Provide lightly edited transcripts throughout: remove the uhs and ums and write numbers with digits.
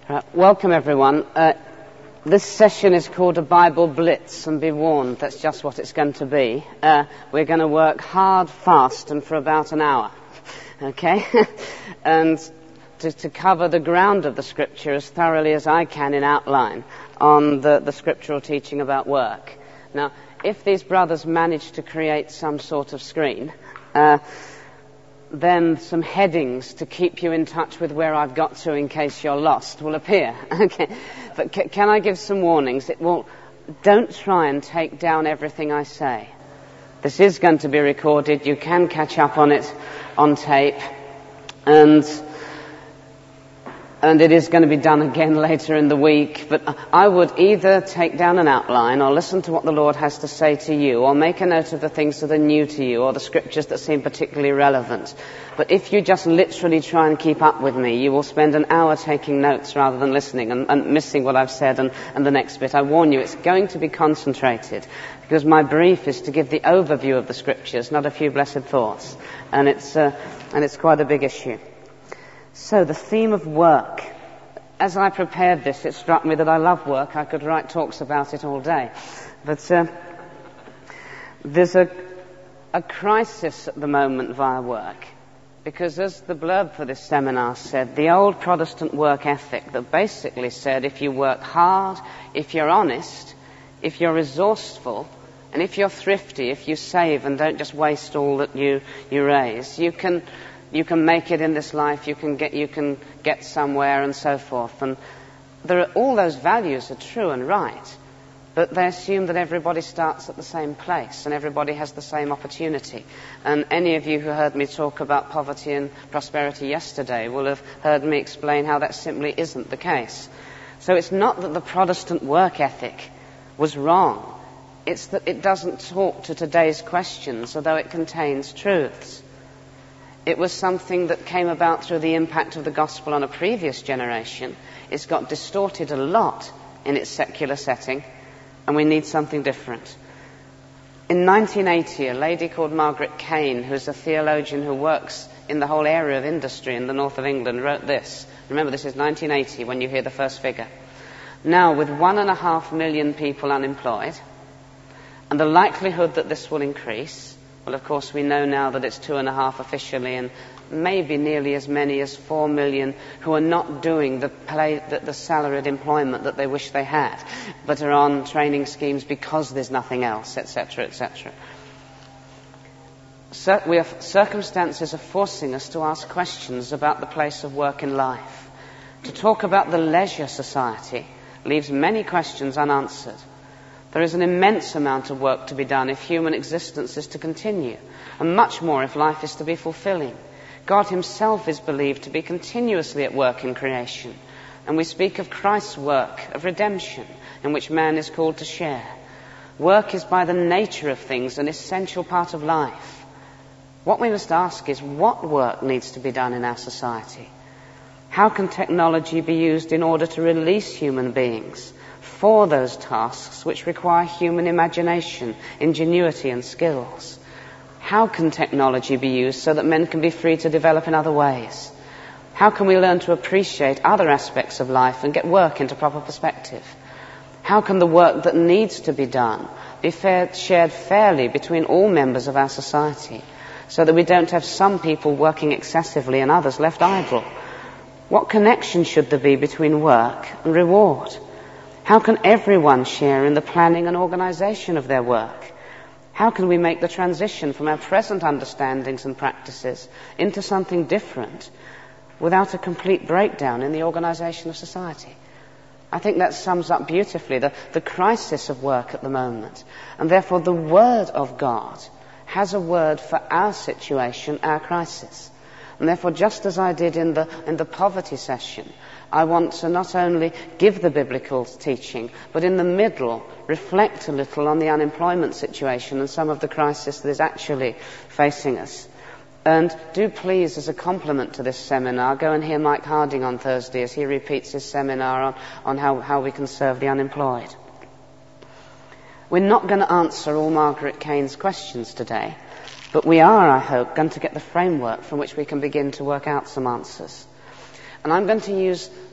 Welcome everyone. This session is called a Bible Blitz, and be warned, that's just what it's going to be. We're going to work hard, fast, and for about an hour. Okay? And to cover the ground of the Scripture as thoroughly as I can in outline on the scriptural teaching about work. Now, if these brothers manage to create some sort of screen, then some headings to keep you in touch with where I've got to in case you're lost will appear. Okay, but can I give some warnings? Don't try and take down everything I say. This is going to be recorded. You can catch up on it on tape, and it is going to be done again later in the week. But I would either take down an outline or listen to what the Lord has to say to you, or make a note of the things that are new to you or the scriptures that seem particularly relevant. But if you just literally try and keep up with me, you will spend an hour taking notes rather than listening and missing what I've said and the next bit. I warn you, it's going to be concentrated, because my brief is to give the overview of the scriptures, not a few blessed thoughts. And it's quite a big issue. So, the theme of work. As I prepared this, it struck me that I love work. I could write talks about it all day. But there's a crisis at the moment via work. Because as the blurb for this seminar said, the old Protestant work ethic that basically said if you work hard, if you're honest, if you're resourceful, and if you're thrifty, if you save and don't just waste all that you raise, you can make it in this life, you can get somewhere and so forth. And all those values are true and right, but they assume that everybody starts at the same place and everybody has the same opportunity. And any of you who heard me talk about poverty and prosperity yesterday will have heard me explain how that simply isn't the case. So it's not that the Protestant work ethic was wrong, it's that it doesn't talk to today's questions, although it contains truths. It was something that came about through the impact of the gospel on a previous generation. It's got distorted a lot in its secular setting, and we need something different. In 1980, a lady called Margaret Kane, who's a theologian who works in the whole area of industry in the north of England, wrote this. Remember, this is 1980 when you hear the first figure. Now, with 1.5 million people unemployed, and the likelihood that this will increase, well, of course, we know now that it's 2.5 officially, and maybe nearly as many as 4 million who are not doing the salaried employment that they wish they had, but are on training schemes because there's nothing else, etc., etc. Circumstances are forcing us to ask questions about the place of work in life. To talk about the leisure society leaves many questions unanswered. There is an immense amount of work to be done if human existence is to continue, and much more if life is to be fulfilling. God himself is believed to be continuously at work in creation, and we speak of Christ's work of redemption in which man is called to share. Work is by the nature of things an essential part of life. What we must ask is, what work needs to be done in our society? How can technology be used in order to release human beings for those tasks which require human imagination, ingenuity and skills? How can technology be used so that men can be free to develop in other ways? How can we learn to appreciate other aspects of life and get work into proper perspective? How can the work that needs to be done be shared fairly between all members of our society, so that we don't have some people working excessively and others left idle? What connection should there be between work and reward? How can everyone share in the planning and organisation of their work? How can we make the transition from our present understandings and practices into something different without a complete breakdown in the organisation of society? I think that sums up beautifully the crisis of work at the moment. And therefore the Word of God has a word for our situation, our crisis. And therefore, just as I did in the poverty session, I want to not only give the biblical teaching, but in the middle reflect a little on the unemployment situation and some of the crisis that is actually facing us. And do please, as a complement to this seminar, go and hear Mike Harding on Thursday as he repeats his seminar on how we can serve the unemployed. We're not going to answer all Margaret Kane's questions today, but we are, I hope, going to get the framework from which we can begin to work out some answers. And I'm going to use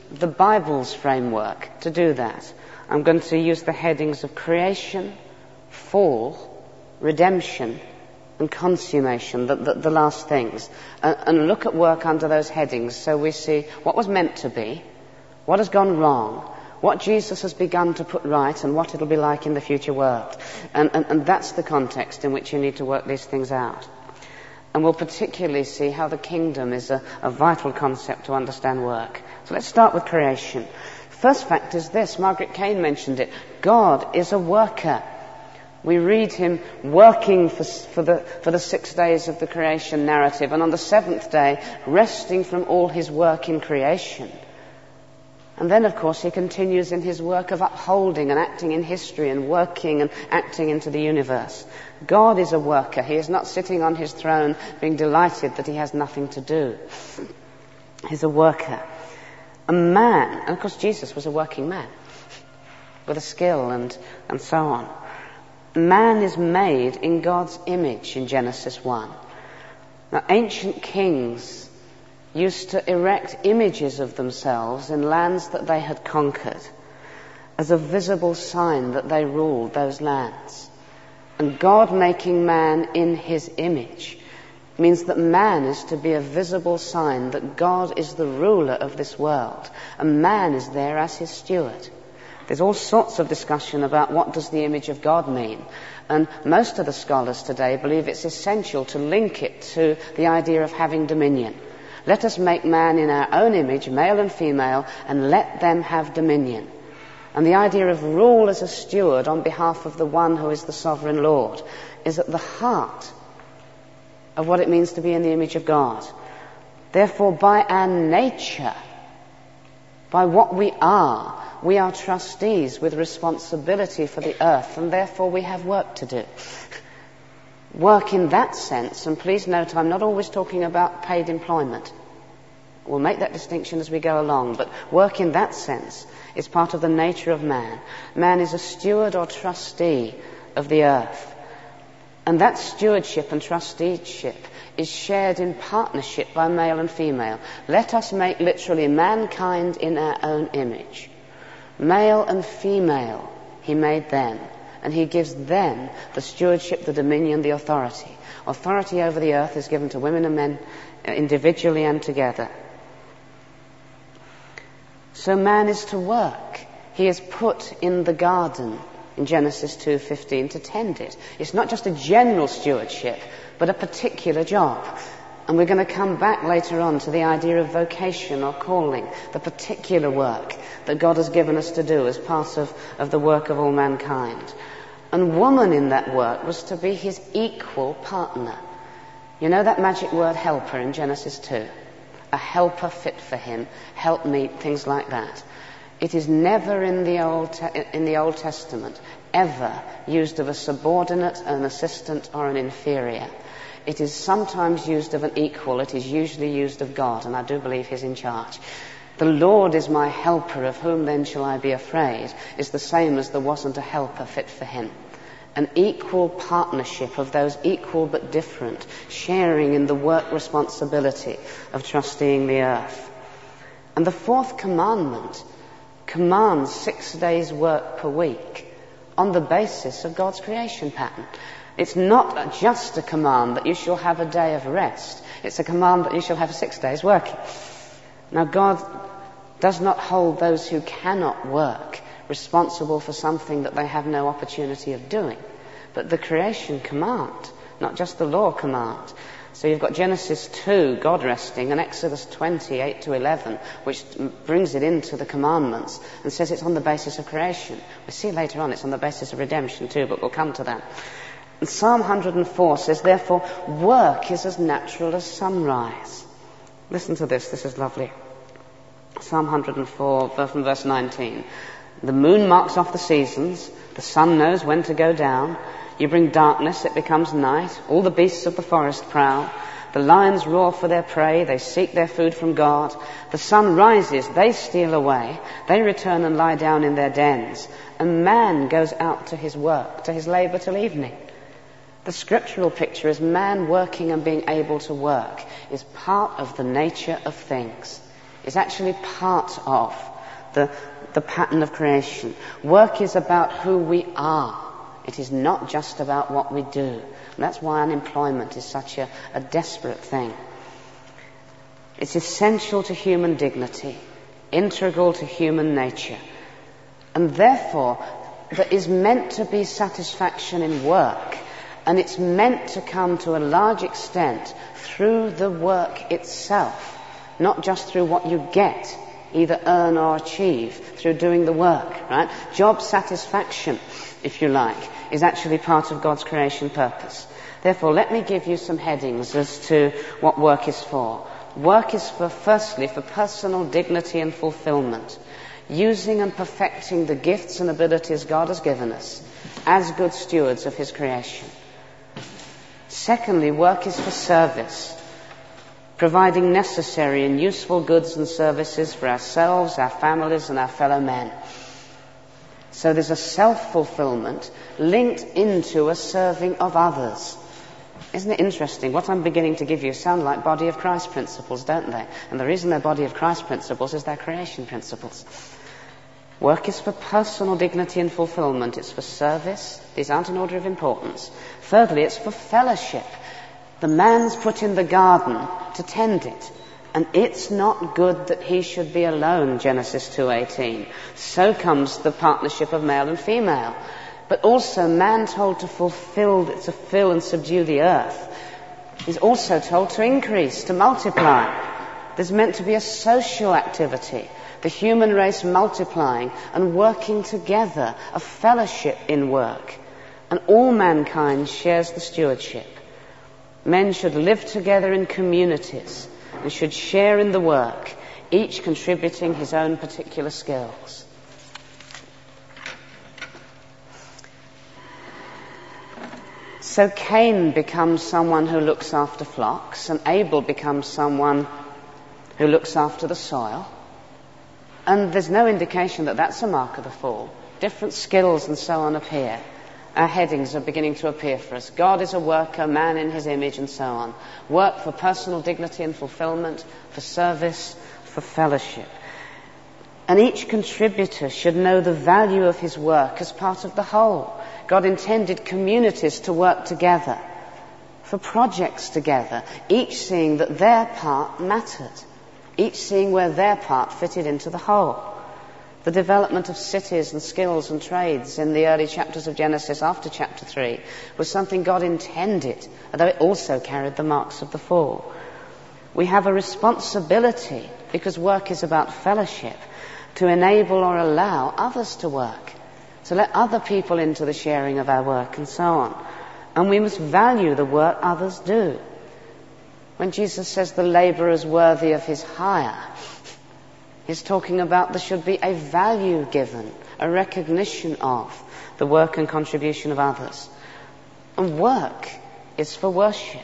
the Bible's framework to do that. I'm going to use the headings of creation, fall, redemption, and consummation, the last things, and look at work under those headings so we see what was meant to be, what has gone wrong, what Jesus has begun to put right, and what it'll be like in the future world. And that's the context in which you need to work these things out. And we'll particularly see how the kingdom is a vital concept to understand work. So let's start with creation. First fact is this, Margaret Kane mentioned it, God is a worker. We read him working for the 6 days of the creation narrative, and on the 7th day resting from all his work in creation. And then, of course, he continues in his work of upholding and acting in history and working and acting into the universe. God is a worker. He is not sitting on his throne being delighted that he has nothing to do. He's a worker. A man, and of course Jesus was a working man, with a skill and so on. Man is made in God's image in Genesis 1. Now, ancient kings used to erect images of themselves in lands that they had conquered as a visible sign that they ruled those lands. And God making man in his image means that man is to be a visible sign that God is the ruler of this world, and man is there as his steward. There's all sorts of discussion about what does the image of God mean, and most of the scholars today believe it's essential to link it to the idea of having dominion. Let us make man in our own image, male and female, and let them have dominion. And the idea of rule as a steward on behalf of the one who is the sovereign Lord is at the heart of what it means to be in the image of God. Therefore, by our nature, by what we are trustees with responsibility for the earth, and therefore we have work to do. Work in that sense, and please note I'm not always talking about paid employment. We'll make that distinction as we go along, but work in that sense is part of the nature of man. Man is a steward or trustee of the earth. And that stewardship and trusteeship is shared in partnership by male and female. Let us make literally mankind in our own image. Male and female, he made them. And he gives them the stewardship, the dominion, the authority. Authority over the earth is given to women and men individually and together. So man is to work. He is put in the garden in Genesis 2:15 to tend it. It's not just a general stewardship, but a particular job. And we're going to come back later on to the idea of vocation or calling, the particular work that God has given us to do as part of the work of all mankind. And woman in that work was to be his equal partner. You know that magic word helper in Genesis 2? A helper fit for him, helpmeet, things like that. It is never in the Old Testament ever used of a subordinate, an assistant, or an inferior. It is sometimes used of an equal. It is usually used of God, and I do believe he's in charge. The Lord is my helper, of whom then shall I be afraid, is the same as there wasn't a helper fit for him. An equal partnership of those equal but different, sharing in the work responsibility of trusteeing the earth. And the fourth commandment commands 6 days' work per week on the basis of God's creation pattern. It's not just a command that you shall have a day of rest. It's a command that you shall have 6 days working. Now, God does not hold those who cannot work responsible for something that they have no opportunity of doing. But the creation command, not just the law command. So you've got Genesis 2, God resting, and Exodus 20, 8 to 11, which brings it into the commandments and says it's on the basis of creation. We see later on it's on the basis of redemption too, but we'll come to that. And Psalm 104 says, therefore, work is as natural as sunrise. Listen to this is lovely. Psalm 104, from verse 19. The moon marks off the seasons, the sun knows when to go down. You bring darkness, it becomes night. All the beasts of the forest prowl. The lions roar for their prey, they seek their food from God. The sun rises, they steal away. They return and lie down in their dens. And man goes out to his work, to his labour till evening. The scriptural picture is man working and being able to work is part of the nature of things. is actually part of the pattern of creation. Work is about who we are. It is not just about what we do. And that's why unemployment is such a desperate thing. It's essential to human dignity, integral to human nature. And therefore, there is meant to be satisfaction in work. And it's meant to come to a large extent through the work itself, not just through what you get, either earn or achieve through doing the work, right? Job satisfaction, if you like, is actually part of God's creation purpose. Therefore, let me give you some headings as to what work is for. Work is firstly, for personal dignity and fulfillment, using and perfecting the gifts and abilities God has given us as good stewards of His creation. Secondly, work is for service, providing necessary and useful goods and services for ourselves, our families, and our fellow men. So there's a self-fulfillment linked into a serving of others. Isn't it interesting? What I'm beginning to give you sound like body of Christ principles, don't they? And the reason they're body of Christ principles is they're creation principles. Work is for personal dignity and fulfillment. It's for service. These aren't in order of importance. Thirdly, it's for fellowship. The man's put in the garden to tend it. And it's not good that he should be alone, Genesis 2:18. So comes the partnership of male and female. But also man told to fill and subdue the earth. He's also told to increase, to multiply. There's meant to be a social activity. The human race multiplying and working together, a fellowship in work. And all mankind shares the stewardship. Men should live together in communities and should share in the work, each contributing his own particular skills. So Cain becomes someone who looks after flocks, and Abel becomes someone who looks after the soil. And there's no indication that that's a mark of the fall. Different skills and so on appear. Our headings are beginning to appear for us. God is a worker, man in his image, and so on. Work for personal dignity and fulfillment, for service, for fellowship. And each contributor should know the value of his work as part of the whole. God intended communities to work together, for projects together, each seeing that their part mattered. Each seeing where their part fitted into the whole. The development of cities and skills and trades in the early chapters of Genesis after chapter 3 was something God intended, although it also carried the marks of the fall. We have a responsibility, because work is about fellowship, to enable or allow others to work, to let other people into the sharing of our work and so on. And we must value the work others do. When Jesus says the labourer is worthy of his hire, he's talking about there should be a value given, a recognition of the work and contribution of others. And work is for worship.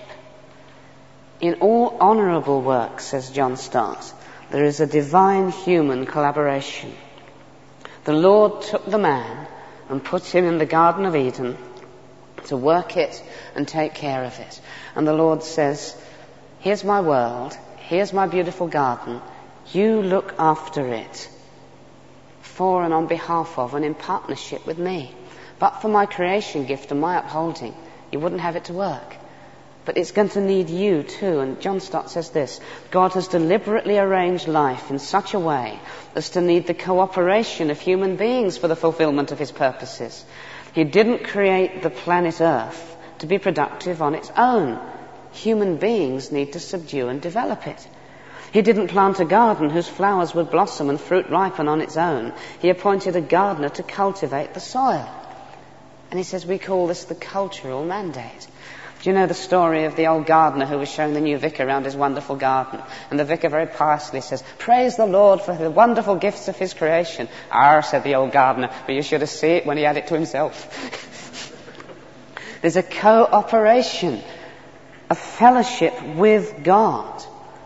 In all honourable work, says John Stott, there is a divine human collaboration. The Lord took the man and put him in the Garden of Eden to work it and take care of it. And the Lord says, here's my world, here's my beautiful garden, you look after it for and on behalf of and in partnership with me. But for my creation gift and my upholding, you wouldn't have it to work. But it's going to need you too. And John Stott says this: God has deliberately arranged life in such a way as to need the cooperation of human beings for the fulfillment of his purposes. He didn't create the planet Earth to be productive on its own. Human beings need to subdue and develop it. He didn't plant a garden whose flowers would blossom and fruit ripen on its own. He appointed a gardener to cultivate the soil. And he says we call this the cultural mandate. Do you know the story of the old gardener who was showing the new vicar around his wonderful garden? And the vicar very piously says, praise the Lord for the wonderful gifts of his creation. Ah, said the old gardener, but you should have seen it when he had it to himself. There's a cooperation, a fellowship with God.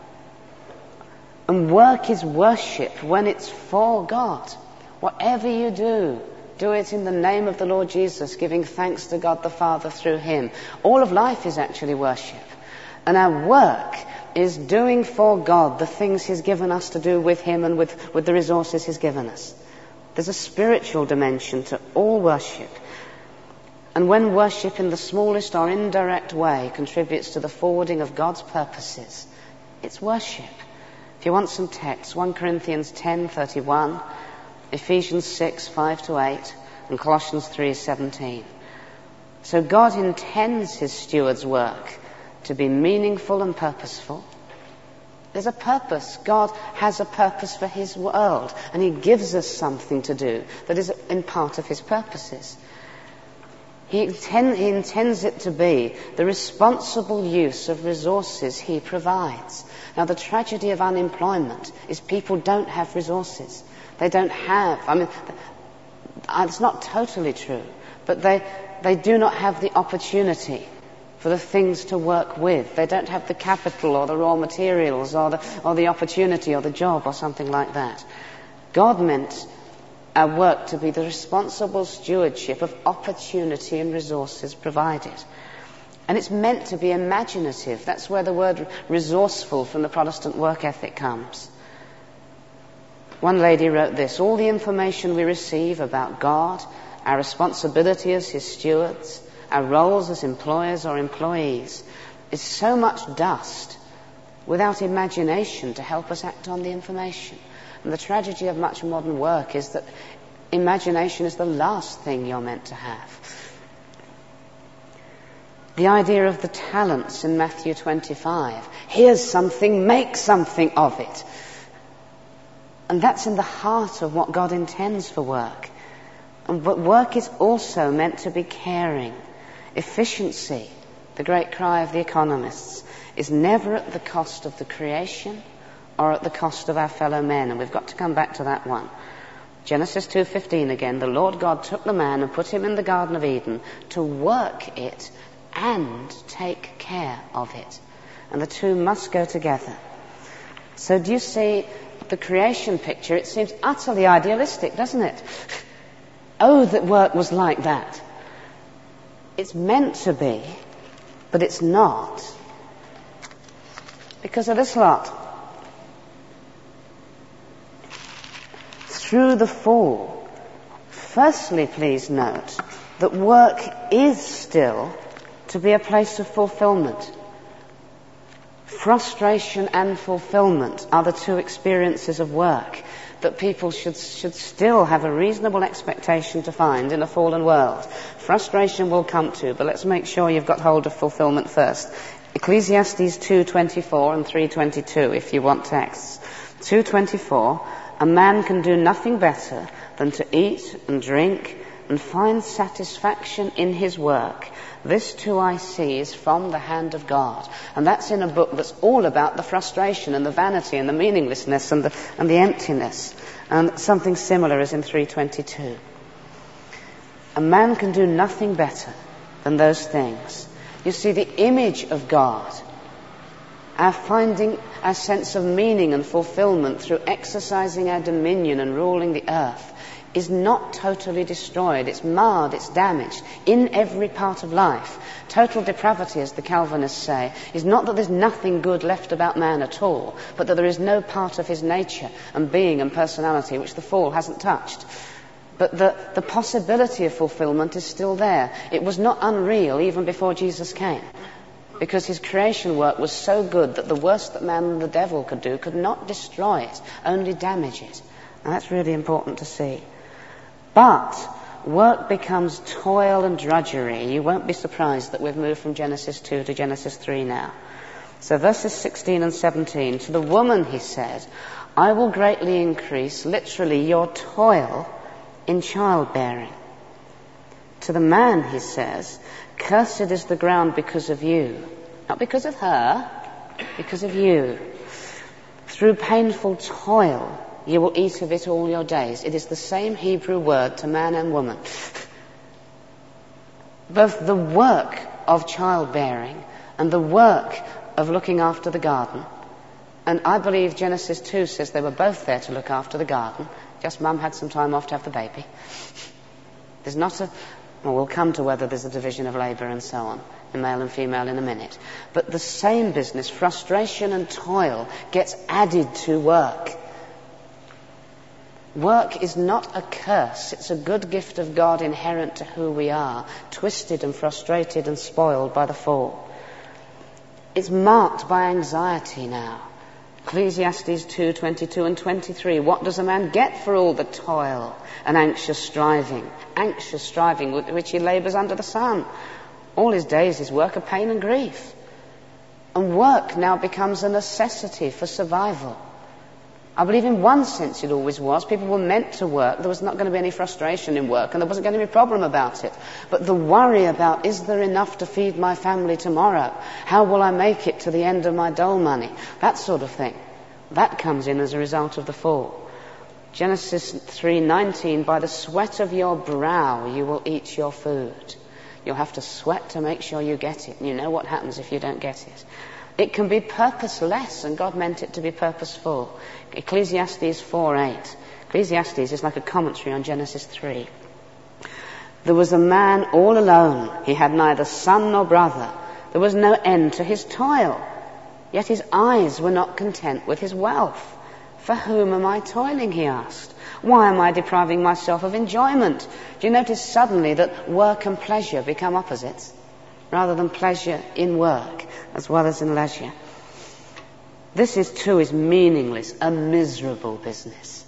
And work is worship when it's for God. Whatever you do, do it in the name of the Lord Jesus, giving thanks to God the Father through him. All of life is actually worship. And our work is doing for God the things he's given us to do with him and with the resources he's given us. There's a spiritual dimension to all worship. And when worship in the smallest or indirect way contributes to the forwarding of God's purposes, it's worship. If you want some text, 1 Corinthians 10:31, Ephesians 6:5-8, and Colossians 3:17. So God intends his steward's work to be meaningful and purposeful. There's a purpose. God has a purpose for his world, and he gives us something to do that is in part of his purposes. He intends it to be the responsible use of resources he provides. Now, the tragedy of unemployment is people don't have resources. They don't have, it's not totally true, but they do not have the opportunity for the things to work with. They don't have the capital or the raw materials or the opportunity or the job or something like that. God meant our work to be the responsible stewardship of opportunity and resources provided. And it's meant to be imaginative. That's where the word resourceful from the Protestant work ethic comes. One lady wrote this: all the information we receive about God, our responsibility as his stewards, our roles as employers or employees, is so much dust without imagination to help us act on the information. And the tragedy of much modern work is that imagination is the last thing you're meant to have. The idea of the talents in Matthew 25. Here's something, make something of it. And that's in the heart of what God intends for work. But work is also meant to be caring. Efficiency, the great cry of the economists, is never at the cost of the creation or at the cost of our fellow men. And we've got to come back to that one. Genesis 2:15 again. The Lord God took the man and put him in the Garden of Eden to work it and take care of it. And the two must go together. So do you see the creation picture? It seems utterly idealistic, doesn't it? Oh, that work was like that. It's meant to be, but it's not. Because of this lot. Through the fall, firstly, please note that work is still to be a place of fulfillment. Frustration and fulfillment are the two experiences of work that people should still have a reasonable expectation to find in a fallen world. Frustration will come too, but let's make sure you've got hold of fulfillment first. Ecclesiastes 2:24 and 3:22, if you want texts. 2:24, a man can do nothing better than to eat and drink and find satisfaction in his work. This too I see is from the hand of God. And that's in a book that's all about the frustration and the vanity and the meaninglessness and the emptiness. And something similar is in 3:22. A man can do nothing better than those things. You see, the image of God, our finding our sense of meaning and fulfillment through exercising our dominion and ruling the earth, is not totally destroyed. It's marred, it's damaged in every part of life. Total depravity, as the Calvinists say, is not that there's nothing good left about man at all, but that there is no part of his nature and being and personality which the fall hasn't touched. But the possibility of fulfillment is still there. It was not unreal even before Jesus came, because his creation work was so good that the worst that man and the devil could do could not destroy it, only damage it. And that's really important to see. But work becomes toil and drudgery. You won't be surprised that we've moved from Genesis 2 to Genesis 3 now. So verses 16 and 17. To the woman he said, I will greatly increase, literally, your toil in childbearing. To the man he says, cursed is the ground because of you. Not because of her, because of you. Through painful toil you will eat of it all your days. It is the same Hebrew word to man and woman. Both the work of childbearing and the work of looking after the garden. And I believe Genesis 2 says they were both there to look after the garden. Just Mum had some time off to have the baby. There's not Well, we'll come to whether there's a division of labour and so on, in male and female in a minute. But the same business, frustration and toil, gets added to work. Work is not a curse. It's a good gift of God inherent to who we are, twisted and frustrated and spoiled by the fall. It's marked by anxiety now. Ecclesiastes 2:22 and 23. What does a man get for all the toil and anxious striving with which he labours under the sun? All his days is work of pain and grief. And work now becomes a necessity for survival. I believe in one sense it always was. People were meant to work. There was not going to be any frustration in work, and there wasn't going to be a problem about it. But the worry about, is there enough to feed my family tomorrow? How will I make it to the end of my dole money? That sort of thing. That comes in as a result of the fall. Genesis 3:19, by the sweat of your brow you will eat your food. You'll have to sweat to make sure you get it. And you know what happens if you don't get it. It can be purposeless, and God meant it to be purposeful. Ecclesiastes 4:8. Ecclesiastes is like a commentary on Genesis 3. There was a man all alone. He had neither son nor brother. There was no end to his toil. Yet his eyes were not content with his wealth. For whom am I toiling, he asked. Why am I depriving myself of enjoyment? Do you notice suddenly that work and pleasure become opposites? Rather than pleasure in work as well as in leisure. This is meaningless, a miserable business.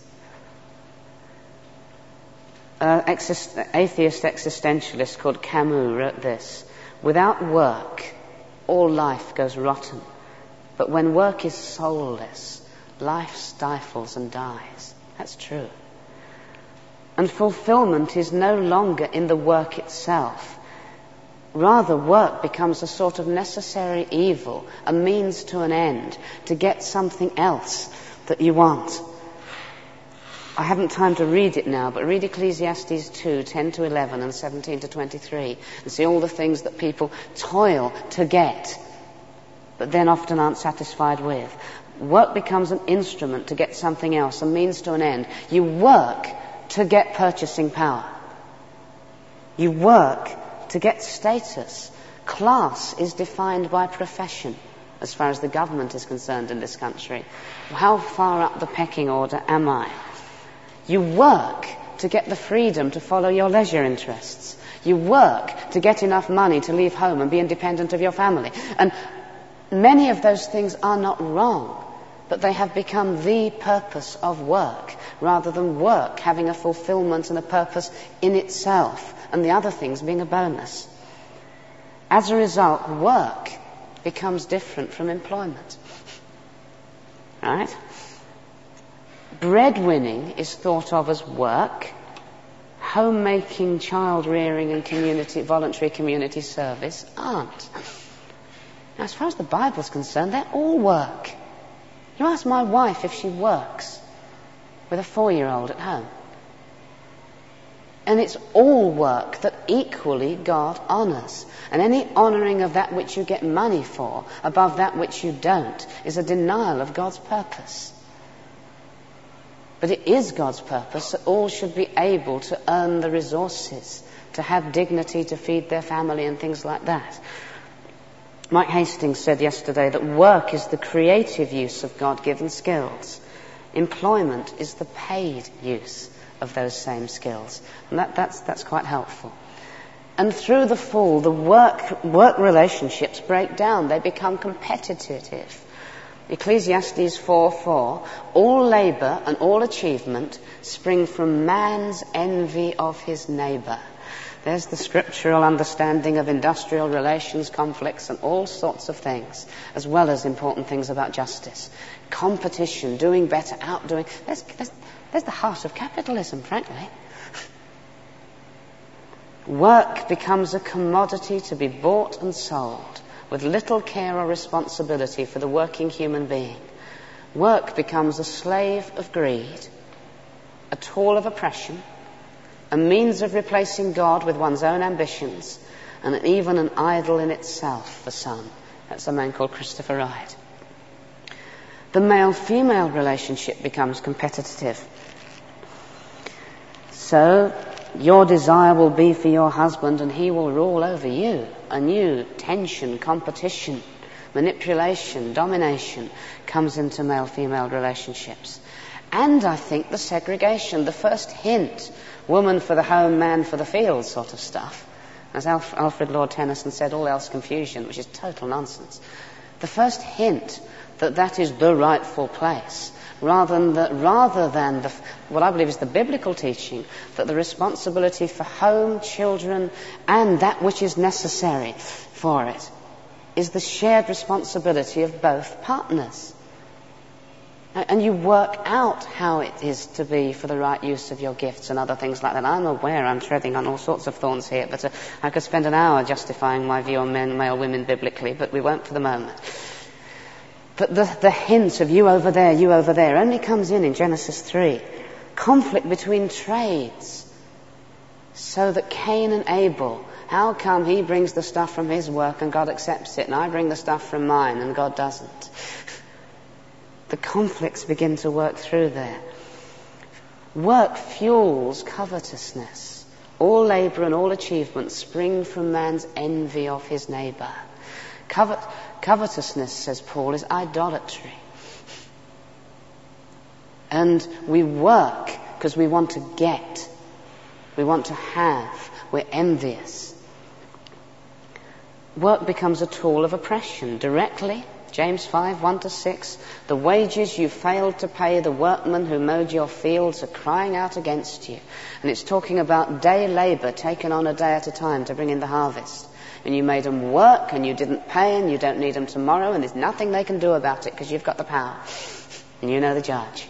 Atheist existentialist called Camus wrote this: without work, all life goes rotten. But when work is soulless, life stifles and dies. That's true. And fulfillment is no longer in the work itself. Rather, work becomes a sort of necessary evil, a means to an end, to get something else that you want. I haven't time to read it now, but read Ecclesiastes 2:10 to 11 and 17 to 23, and see all the things that people toil to get, but then often aren't satisfied with. Work becomes an instrument to get something else, a means to an end. You work to get purchasing power. You work to get status. Class is defined by profession, as far as the government is concerned in this country. How far up the pecking order am I? You work to get the freedom to follow your leisure interests. You work to get enough money to leave home and be independent of your family. And many of those things are not wrong, but they have become the purpose of work, rather than work having a fulfillment and a purpose in itself, and the other things being a bonus. As a result, work becomes different from employment. Right? Breadwinning is thought of as work. Homemaking, child rearing and voluntary community service aren't. Now, as far as the Bible's concerned, they're all work. You ask my wife if she works with a 4-year-old at home. And it's all work that equally God honours. And any honouring of that which you get money for above that which you don't is a denial of God's purpose. But it is God's purpose that all should be able to earn the resources, to have dignity, to feed their family and things like that. Mike Hastings said yesterday that work is the creative use of God-given skills. Employment is the paid use of those same skills. And that's quite helpful. And through the fall, the work relationships break down. They become competitive. Ecclesiastes 4:4, all labour and all achievement spring from man's envy of his neighbour. There's the scriptural understanding of industrial relations, conflicts, and all sorts of things, as well as important things about justice. Competition, doing better, outdoing. There's the heart of capitalism, frankly. Work becomes a commodity to be bought and sold, with little care or responsibility for the working human being. Work becomes a slave of greed, a tool of oppression, a means of replacing God with one's own ambitions, and even an idol in itself for some. That's a man called Christopher Wright. The male-female relationship becomes competitive. So, your desire will be for your husband and he will rule over you. A new tension, competition, manipulation, domination comes into male-female relationships. And I think the segregation, the first hint, woman for the home, man for the field sort of stuff. As Alfred Lord Tennyson said, all else confusion, which is total nonsense. The first hint that is the rightful place, rather than what I believe is the biblical teaching, that the responsibility for home, children, and that which is necessary for it is the shared responsibility of both partners. And you work out how it is to be for the right use of your gifts and other things like that. I'm aware I'm treading on all sorts of thorns here, but I could spend an hour justifying my view on men, male, women biblically, but we won't for the moment. But the hint of you over there only comes in Genesis 3. Conflict between trades. So that Cain and Abel, how come he brings the stuff from his work and God accepts it, and I bring the stuff from mine and God doesn't? The conflicts begin to work through there. Work fuels covetousness. All labour and all achievement spring from man's envy of his neighbour. Covetousness, says Paul, is idolatry. And we work because we want to get. We want to have. We're envious. Work becomes a tool of oppression directly. James 5, 1-6, the wages you failed to pay the workmen who mowed your fields are crying out against you. And it's talking about day labour taken on a day at a time to bring in the harvest. And you made them work and you didn't pay and you don't need them tomorrow and there's nothing they can do about it because you've got the power. And you know the judge.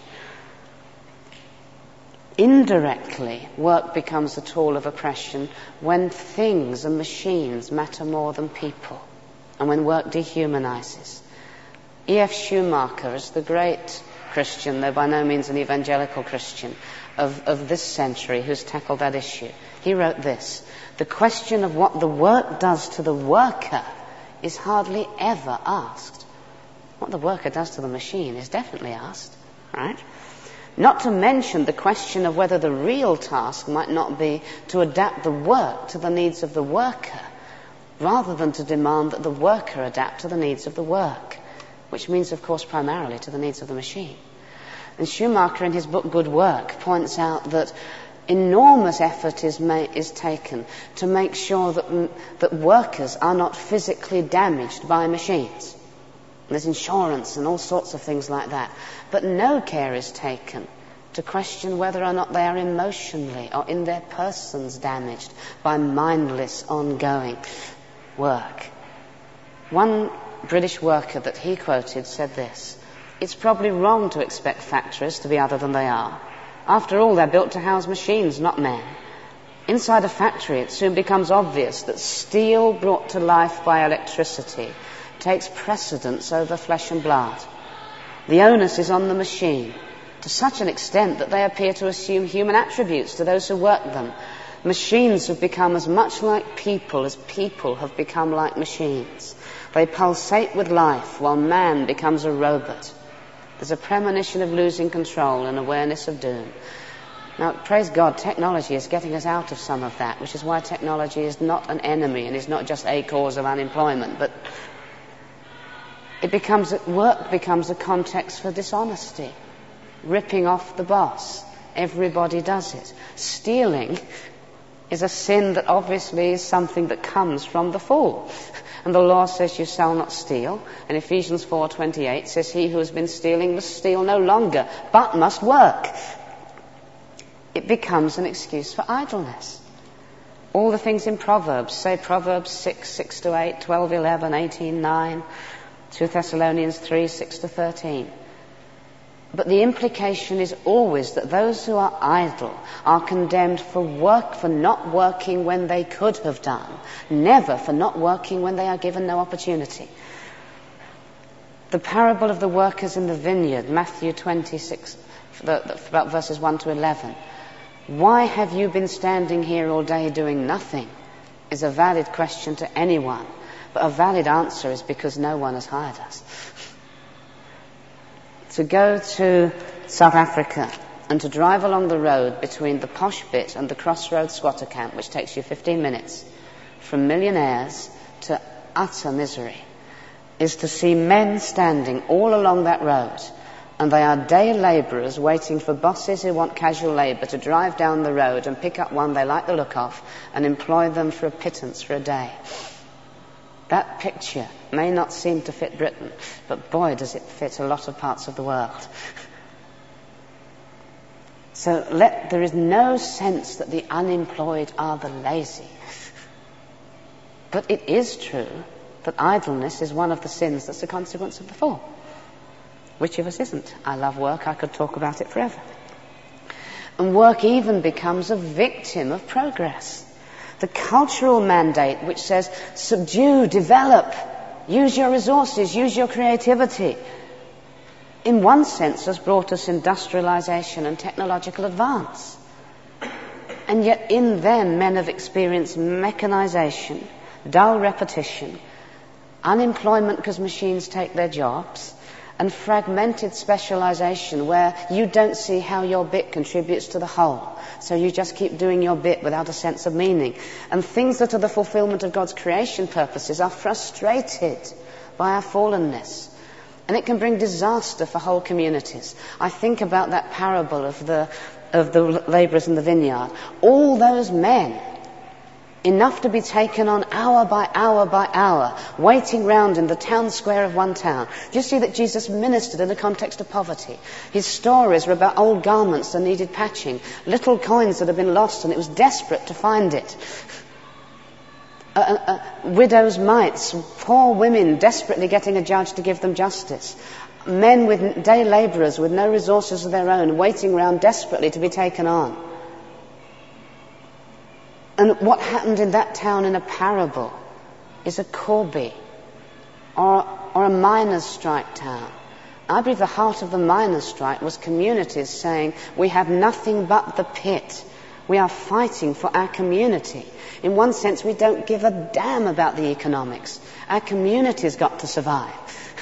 Indirectly, work becomes a tool of oppression when things and machines matter more than people. And when work dehumanises. E.F. Schumacher is the great Christian, though by no means an evangelical Christian, of this century who's tackled that issue. He wrote this: the question of what the work does to the worker is hardly ever asked. What the worker does to the machine is definitely asked, right? Not to mention the question of whether the real task might not be to adapt the work to the needs of the worker, rather than to demand that the worker adapt to the needs of the work, which means, of course, primarily to the needs of the machine. And Schumacher, in his book Good Work, points out that enormous effort is taken to make sure that workers are not physically damaged by machines. There's insurance and all sorts of things like that. But no care is taken to question whether or not they are emotionally or in their persons damaged by mindless, ongoing work. One British worker that he quoted said this: it's probably wrong to expect factories to be other than they are. After all, they're built to house machines, not men. Inside a factory, it soon becomes obvious that steel brought to life by electricity takes precedence over flesh and blood. The onus is on the machine to such an extent that they appear to assume human attributes to those who work them. Machines have become as much like people as people have become like machines. They pulsate with life while man becomes a robot. There's a premonition of losing control and awareness of doom. Now, praise God, technology is getting us out of some of that, which is why technology is not an enemy and is not just a cause of unemployment, but work becomes a context for dishonesty, ripping off the boss. Everybody does it. Stealing is a sin that obviously is something that comes from the fall. And the law says you shall not steal. And Ephesians 4:28 says he who has been stealing must steal no longer, but must work. It becomes an excuse for idleness. All the things in Proverbs, say Proverbs 6:6-8, 12:11, 18:9, 2 Thessalonians 3:6-13. But the implication is always that those who are idle are condemned for not working when they could have done, never for not working when they are given no opportunity. The parable of the workers in the vineyard, Matthew 26, about verses 1-11. Why have you been standing here all day doing nothing? Is a valid question to anyone, but a valid answer is because no one has hired us. To go to South Africa and to drive along the road between the posh bit and the crossroads squatter camp, which takes you 15 minutes, from millionaires to utter misery, is to see men standing all along that road, and they are day labourers waiting for bosses who want casual labour to drive down the road and pick up one they like the look of and employ them for a pittance for a day. That picture may not seem to fit Britain, but boy does it fit a lot of parts of the world. So there is no sense that the unemployed are the lazy. But it is true that idleness is one of the sins that's a consequence of the fall. Which of us isn't? I love work, I could talk about it forever. And work even becomes a victim of progress. The cultural mandate which says, subdue, develop, use your resources, use your creativity, in one sense has brought us industrialization and technological advance. And yet in them men have experienced mechanization, dull repetition, unemployment because machines take their jobs, and fragmented specialization where you don't see how your bit contributes to the whole. So you just keep doing your bit without a sense of meaning. And things that are the fulfillment of God's creation purposes are frustrated by our fallenness. And it can bring disaster for whole communities. I think about that parable of the labourers in the vineyard. All those men, enough to be taken on hour by hour by hour, waiting round in the town square of one town. Do you see that Jesus ministered in the context of poverty? His stories were about old garments that needed patching, little coins that had been lost and it was desperate to find it. Widows' mites, poor women desperately getting a judge to give them justice. Men with day labourers with no resources of their own, waiting round desperately to be taken on. And what happened in that town in a parable is a Corby or a miners' strike town. I believe the heart of the miners' strike was communities saying, we have nothing but the pit. We are fighting for our community. In one sense, we don't give a damn about the economics. Our community's got to survive.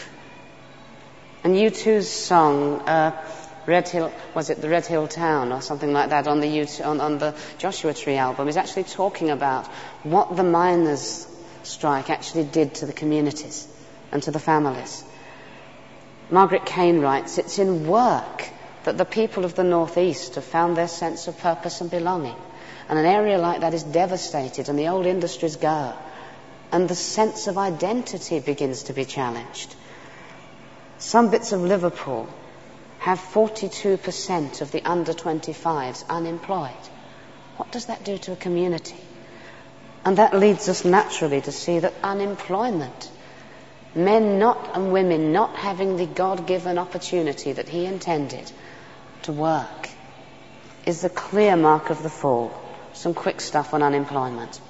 And U2's song, Red Hill, was it the Red Hill Town or something like that on the Joshua Tree album, is actually talking about what the miners' strike actually did to the communities and to the families. Margaret Kane writes, it's in work that the people of the North East have found their sense of purpose and belonging. And an area like that is devastated and the old industries go. And the sense of identity begins to be challenged. Some bits of Liverpool have 42% of the under 25s unemployed. What does that do to a community? And that leads us naturally to see that unemployment, men and women not having the God-given opportunity that He intended to work, is the clear mark of the fall. Some quick stuff on unemployment.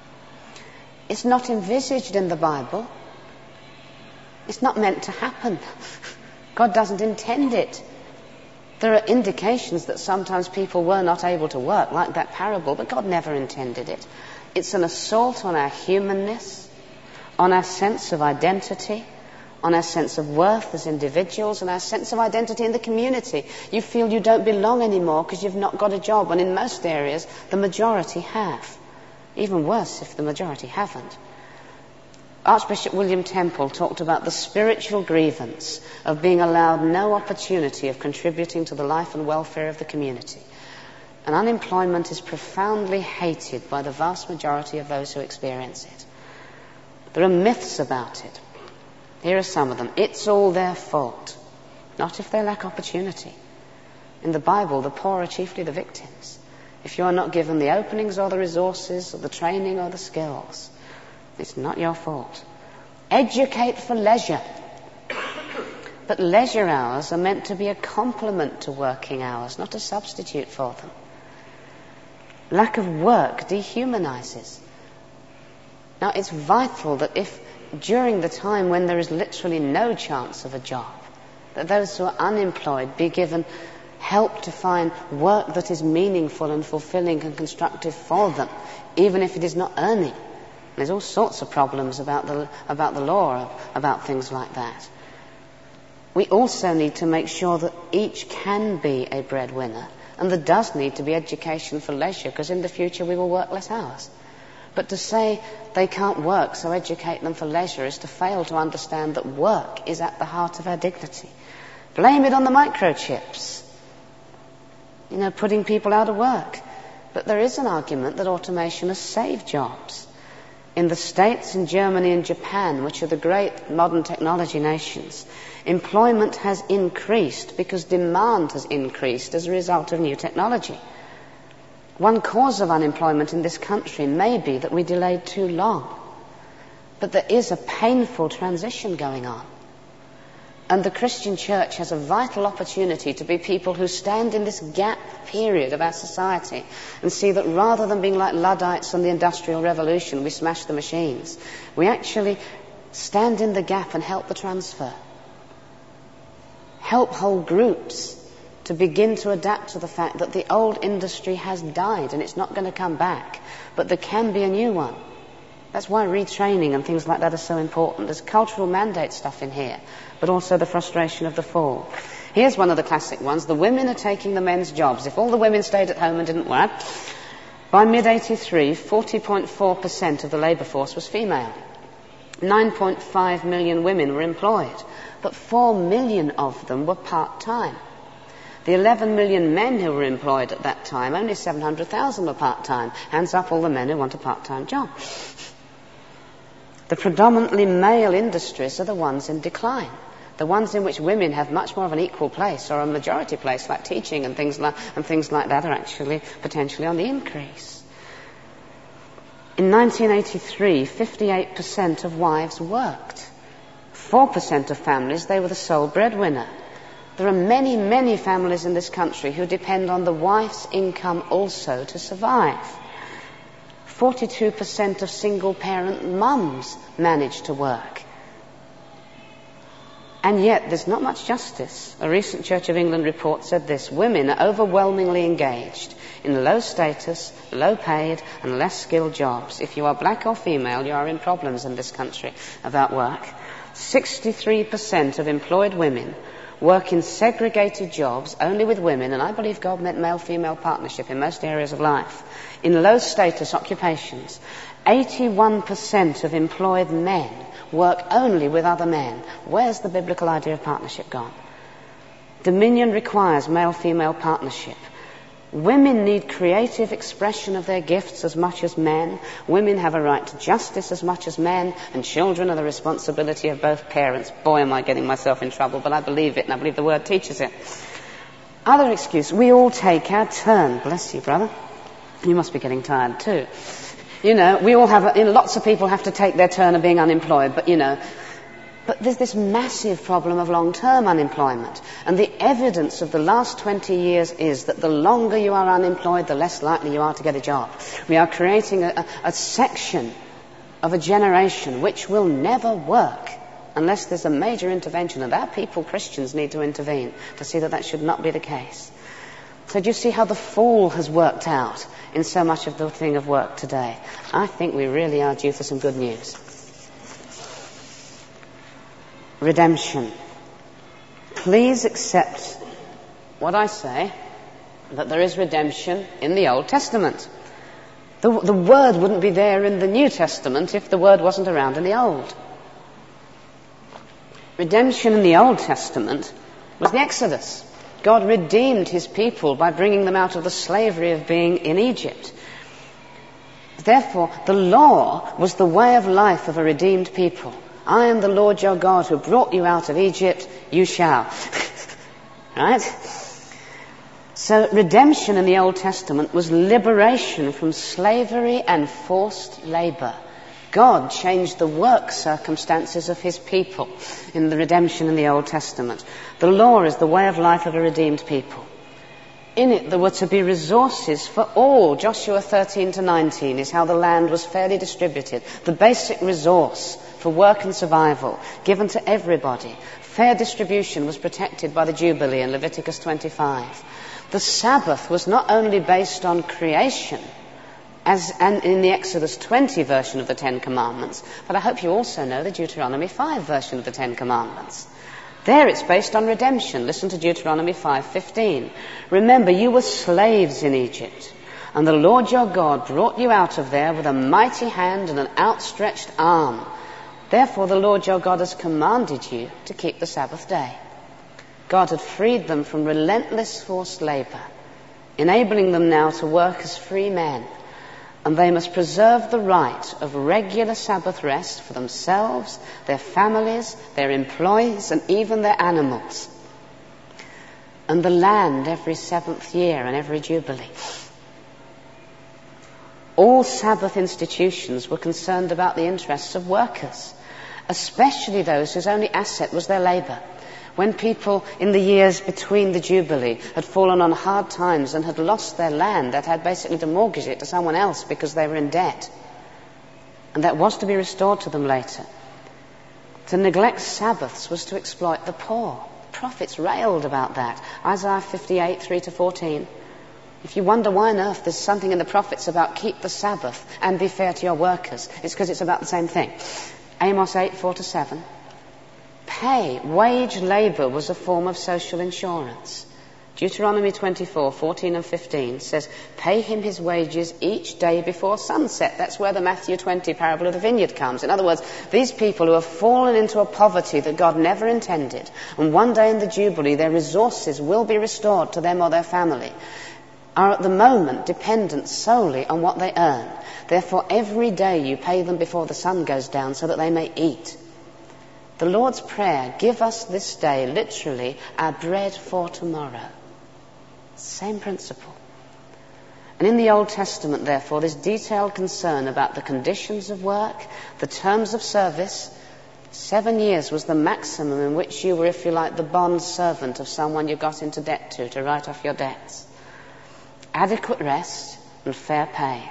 It's not envisaged in the Bible. It's not meant to happen. God doesn't intend it. There are indications that sometimes people were not able to work, like that parable, but God never intended it. It's an assault on our humanness, on our sense of identity, on our sense of worth as individuals, and our sense of identity in the community. You feel you don't belong anymore because you've not got a job, and in most areas the majority have. Even worse if the majority haven't. Archbishop William Temple talked about the spiritual grievance of being allowed no opportunity of contributing to the life and welfare of the community. And unemployment is profoundly hated by the vast majority of those who experience it. There are myths about it. Here are some of them. It's all their fault. Not if they lack opportunity. In the Bible, the poor are chiefly the victims. If you're not given the openings or the resources or the training or the skills, it's not your fault. Educate for leisure. But leisure hours are meant to be a complement to working hours, not a substitute for them. Lack of work dehumanizes. Now, it's vital that if during the time when there is literally no chance of a job, that those who are unemployed be given help to find work that is meaningful and fulfilling and constructive for them, even if it is not earning. There's all sorts of problems about the law about things like that. we also need to make sure that each can be a breadwinner. And there does need to be education for leisure, because in the future we will work less hours. But to say they can't work, so educate them for leisure, is to fail to understand that work is at the heart of our dignity. Blame it on the microchips, putting people out of work. But there is an argument that automation has saved jobs. In the States, in Germany and Japan, which are the great modern technology nations, employment has increased because demand has increased as a result of new technology. One cause of unemployment in this country may be that we delayed too long. But there is a painful transition going on. And the Christian church has a vital opportunity to be people who stand in this gap period of our society and see that rather than being like Luddites on the Industrial Revolution, we smash the machines, we actually stand in the gap and help the transfer. Help whole groups to begin to adapt to the fact that the old industry has died and it's not going to come back, but there can be a new one. That's why retraining and things like that are so important. There's cultural mandate stuff in here, but also the frustration of the fall. Here's one of the classic ones. The women are taking the men's jobs. If all the women stayed at home and didn't work, by mid-83, 40.4% of the labour force was female. 9.5 million women were employed, but 4 million of them were part-time. The 11 million men who were employed at that time, only 700,000 were part-time. Hands up all the men who want a part-time job. The predominantly male industries are the ones in decline. The ones in which women have much more of an equal place or a majority place, like teaching and things like that, are actually potentially on the increase. In 1983, 58% of wives worked. 4% of families, they were the sole breadwinner. There are many, many families in this country who depend on the wife's income also to survive. 42% of single-parent mums manage to work. And yet there's not much justice. A recent Church of England report said this: women are overwhelmingly engaged in low-status, low-paid and less-skilled jobs. If you are black or female, you are in problems in this country about work. 63% of employed women work in segregated jobs only with women, and I believe God meant male-female partnership in most areas of life, in low-status occupations. 81% of employed men work only with other men. Where's the biblical idea of partnership gone? Dominion requires male-female partnership. Women need creative expression of their gifts as much as men. Women have a right to justice as much as men, and children are the responsibility of both parents. Boy, am I getting myself in trouble, but I believe it, and I believe the Word teaches it. Other excuse: we all take our turn. Bless you, brother. You must be getting tired too. We all have, lots of people have to take their turn of being unemployed, but there's this massive problem of long-term unemployment. And the evidence of the last 20 years is that the longer you are unemployed, the less likely you are to get a job. We are creating a section of a generation which will never work unless there's a major intervention. And our people, Christians, need to intervene to see that that should not be the case. So do you see how the fall has worked out in so much of the thing of work today? I think we really are due for some good news. Redemption. Please accept what I say, that there is redemption in the Old Testament. The word wouldn't be there in the New Testament if the word wasn't around in the Old. Redemption in the Old Testament was the Exodus. God redeemed his people by bringing them out of the slavery of being in Egypt. Therefore, the law was the way of life of a redeemed people. I am the Lord your God who brought you out of Egypt, you shall. Right? So redemption in the Old Testament was liberation from slavery and forced labor. God changed the work circumstances of his people in the redemption in the Old Testament. The law is the way of life of a redeemed people. In it there were to be resources for all. Joshua 13 to 19 is how the land was fairly distributed. The basic resource for work and survival given to everybody. Fair distribution was protected by the Jubilee in Leviticus 25. The Sabbath was not only based on creation, as and in the Exodus 20 version of the Ten Commandments, but I hope you also know the Deuteronomy 5 version of the Ten Commandments. There it's based on redemption. Listen to Deuteronomy 5:15. Remember, you were slaves in Egypt, and the Lord your God brought you out of there with a mighty hand and an outstretched arm. Therefore the Lord your God has commanded you to keep the Sabbath day. God had freed them from relentless forced labour, enabling them now to work as free men, and they must preserve the right of regular Sabbath rest for themselves, their families, their employees, and even their animals, and the land every 7th year and every Jubilee. All Sabbath institutions were concerned about the interests of workers, especially those whose only asset was their labour. When people in the years between the Jubilee had fallen on hard times and had lost their land, that had basically to mortgage it to someone else because they were in debt. And that was to be restored to them later. To neglect Sabbaths was to exploit the poor. The prophets railed about that. Isaiah 58, 3-14. If you wonder why on earth there's something in the prophets about keep the Sabbath and be fair to your workers, it's because it's about the same thing. Amos 8, 4-7. Pay, wage labour was a form of social insurance. Deuteronomy 24, 14 and 15 says, pay him his wages each day before sunset. That's where the Matthew 20 parable of the vineyard comes. In other words, these people who have fallen into a poverty that God never intended, and one day in the Jubilee their resources will be restored to them or their family, are at the moment dependent solely on what they earn. Therefore, every day you pay them before the sun goes down so that they may eat. The Lord's Prayer, give us this day, literally, our bread for tomorrow. Same principle. And in the Old Testament, therefore, this detailed concern about the conditions of work, the terms of service. 7 years was the maximum in which you were, if you like, the bond servant of someone you got into debt to write off your debts. Adequate rest and fair pay.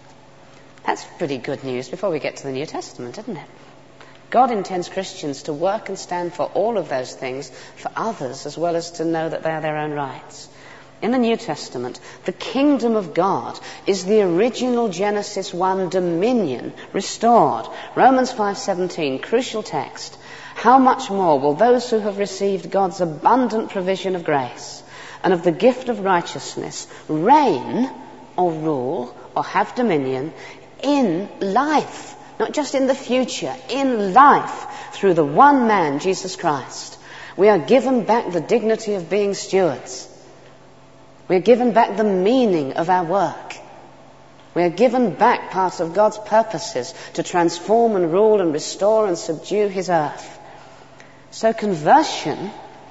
That's pretty good news before we get to the New Testament, isn't it? God intends Christians to work and stand for all of those things for others, as well as to know that they are their own rights. In the New Testament, the kingdom of God is the original Genesis 1 dominion restored. Romans 5:17, crucial text. How much more will those who have received God's abundant provision of grace and of the gift of righteousness reign or rule or have dominion in life? Not just in the future, in life, through the one man, Jesus Christ. We are given back the dignity of being stewards. We are given back the meaning of our work. We are given back part of God's purposes to transform and rule and restore and subdue his earth. So conversion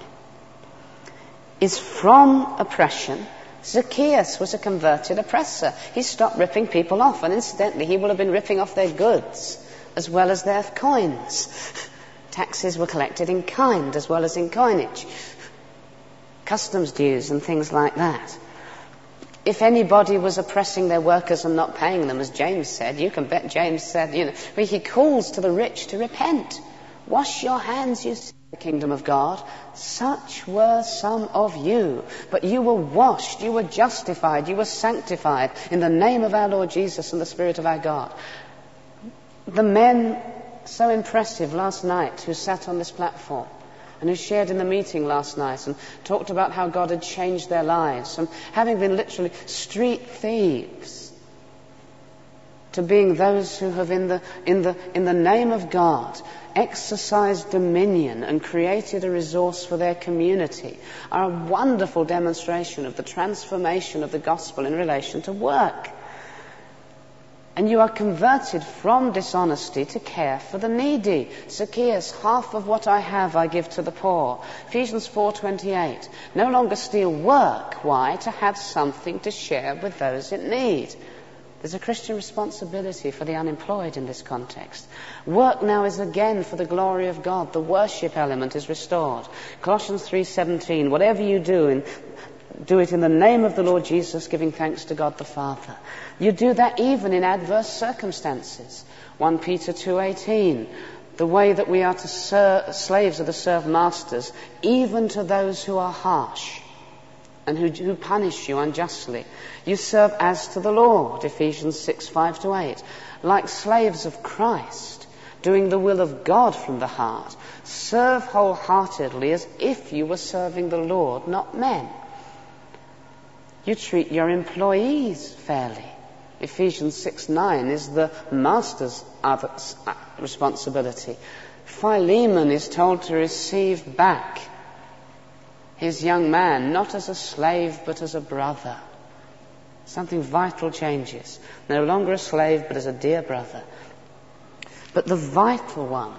is from oppression. Zacchaeus was a converted oppressor. He stopped ripping people off, and incidentally he will have been ripping off their goods as well as their coins. Taxes were collected in kind as well as in coinage. Customs dues and things like that. If anybody was oppressing their workers and not paying them, as James said, you can bet James said, he calls to the rich to repent. Wash your hands, you see, the kingdom of God. Such were some of you, but you were washed, you were justified, you were sanctified in the name of our Lord Jesus and the Spirit of our God. The men so impressive last night who sat on this platform and who shared in the meeting last night and talked about how God had changed their lives, from having been literally street thieves to being those who have in the name of God exercised dominion and created a resource for their community, are a wonderful demonstration of the transformation of the gospel in relation to work. And you are converted from dishonesty to care for the needy. Zacchaeus, half of what I have I give to the poor. Ephesians 4:28. No longer steal work. Why? To have something to share with those in need. There's a Christian responsibility for the unemployed in this context. Work now is again for the glory of God. The worship element is restored. Colossians 3:17. Whatever you do, do it in the name of the Lord Jesus, giving thanks to God the Father. You do that even in adverse circumstances. 1 Peter 2:18. The way that we are to serve, slaves are to serve masters, even to those who are harsh and who punish you unjustly. You serve as to the Lord, Ephesians 6:5-8, like slaves of Christ, doing the will of God from the heart. Serve wholeheartedly as if you were serving the Lord, not men. You treat your employees fairly. Ephesians 6:9 is the master's responsibility. Philemon is told to receive back his young man, not as a slave, but as a brother. Something vital changes. No longer a slave, but as a dear brother. But the vital one,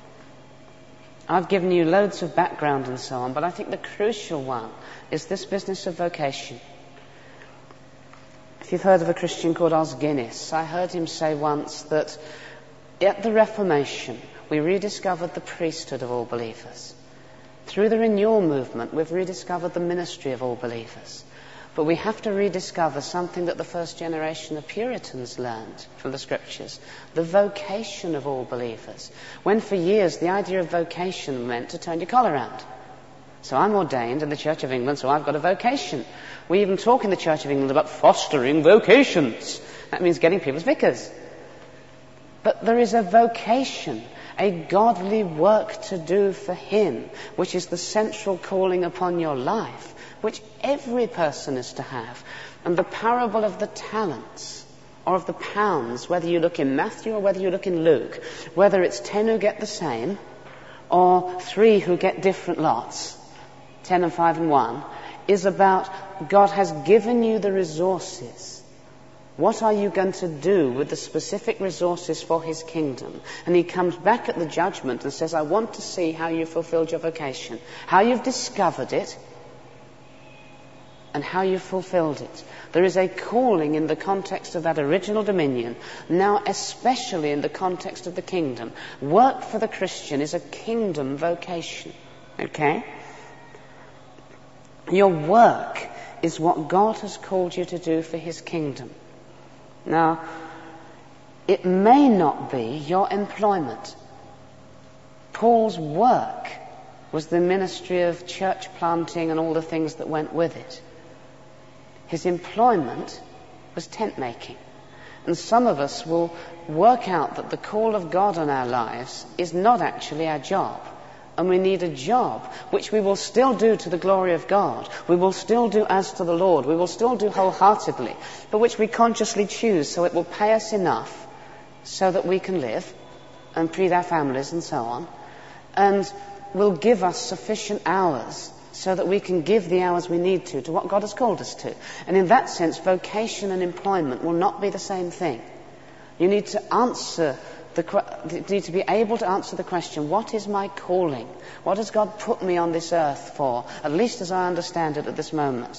I've given you loads of background and so on, but I think the crucial one is this business of vocation. If you've heard of a Christian called Os Guinness, I heard him say once that at the Reformation, we rediscovered the priesthood of all believers. Through the renewal movement, we've rediscovered the ministry of all believers. But we have to rediscover something that the first generation of Puritans learned from the Scriptures, the vocation of all believers. When for years the idea of vocation meant to turn your collar round. So I'm ordained in the Church of England, so I've got a vocation. We even talk in the Church of England about fostering vocations. That means getting people as vicars. But there is a vocation, a godly work to do for Him, which is the central calling upon your life, which every person is to have. And the parable of the talents, or of the pounds, whether you look in Matthew or whether you look in Luke, whether it's 10 who get the same, or 3 who get different lots, 10 and 5 and 1, is about God has given you the resources. What are you going to do with the specific resources for His kingdom? And He comes back at the judgment and says, I want to see how you fulfilled your vocation, how you've discovered it, and how you fulfilled it. There is a calling in the context of that original dominion, now especially in the context of the kingdom. Work for the Christian is a kingdom vocation. Okay? Your work is what God has called you to do for His kingdom. Now, it may not be your employment. Paul's work was the ministry of church planting and all the things that went with it. His employment was tent making. And some of us will work out that the call of God on our lives is not actually our job. And we need a job which we will still do to the glory of God. We will still do as to the Lord. We will still do wholeheartedly. But which we consciously choose so it will pay us enough so that we can live and feed our families and so on. And will give us sufficient hours so that we can give the hours we need to what God has called us to. And in that sense, vocation and employment will not be the same thing. You need to need to be able to answer the question, what is my calling? What has God put me on this earth for? At least as I understand it at this moment.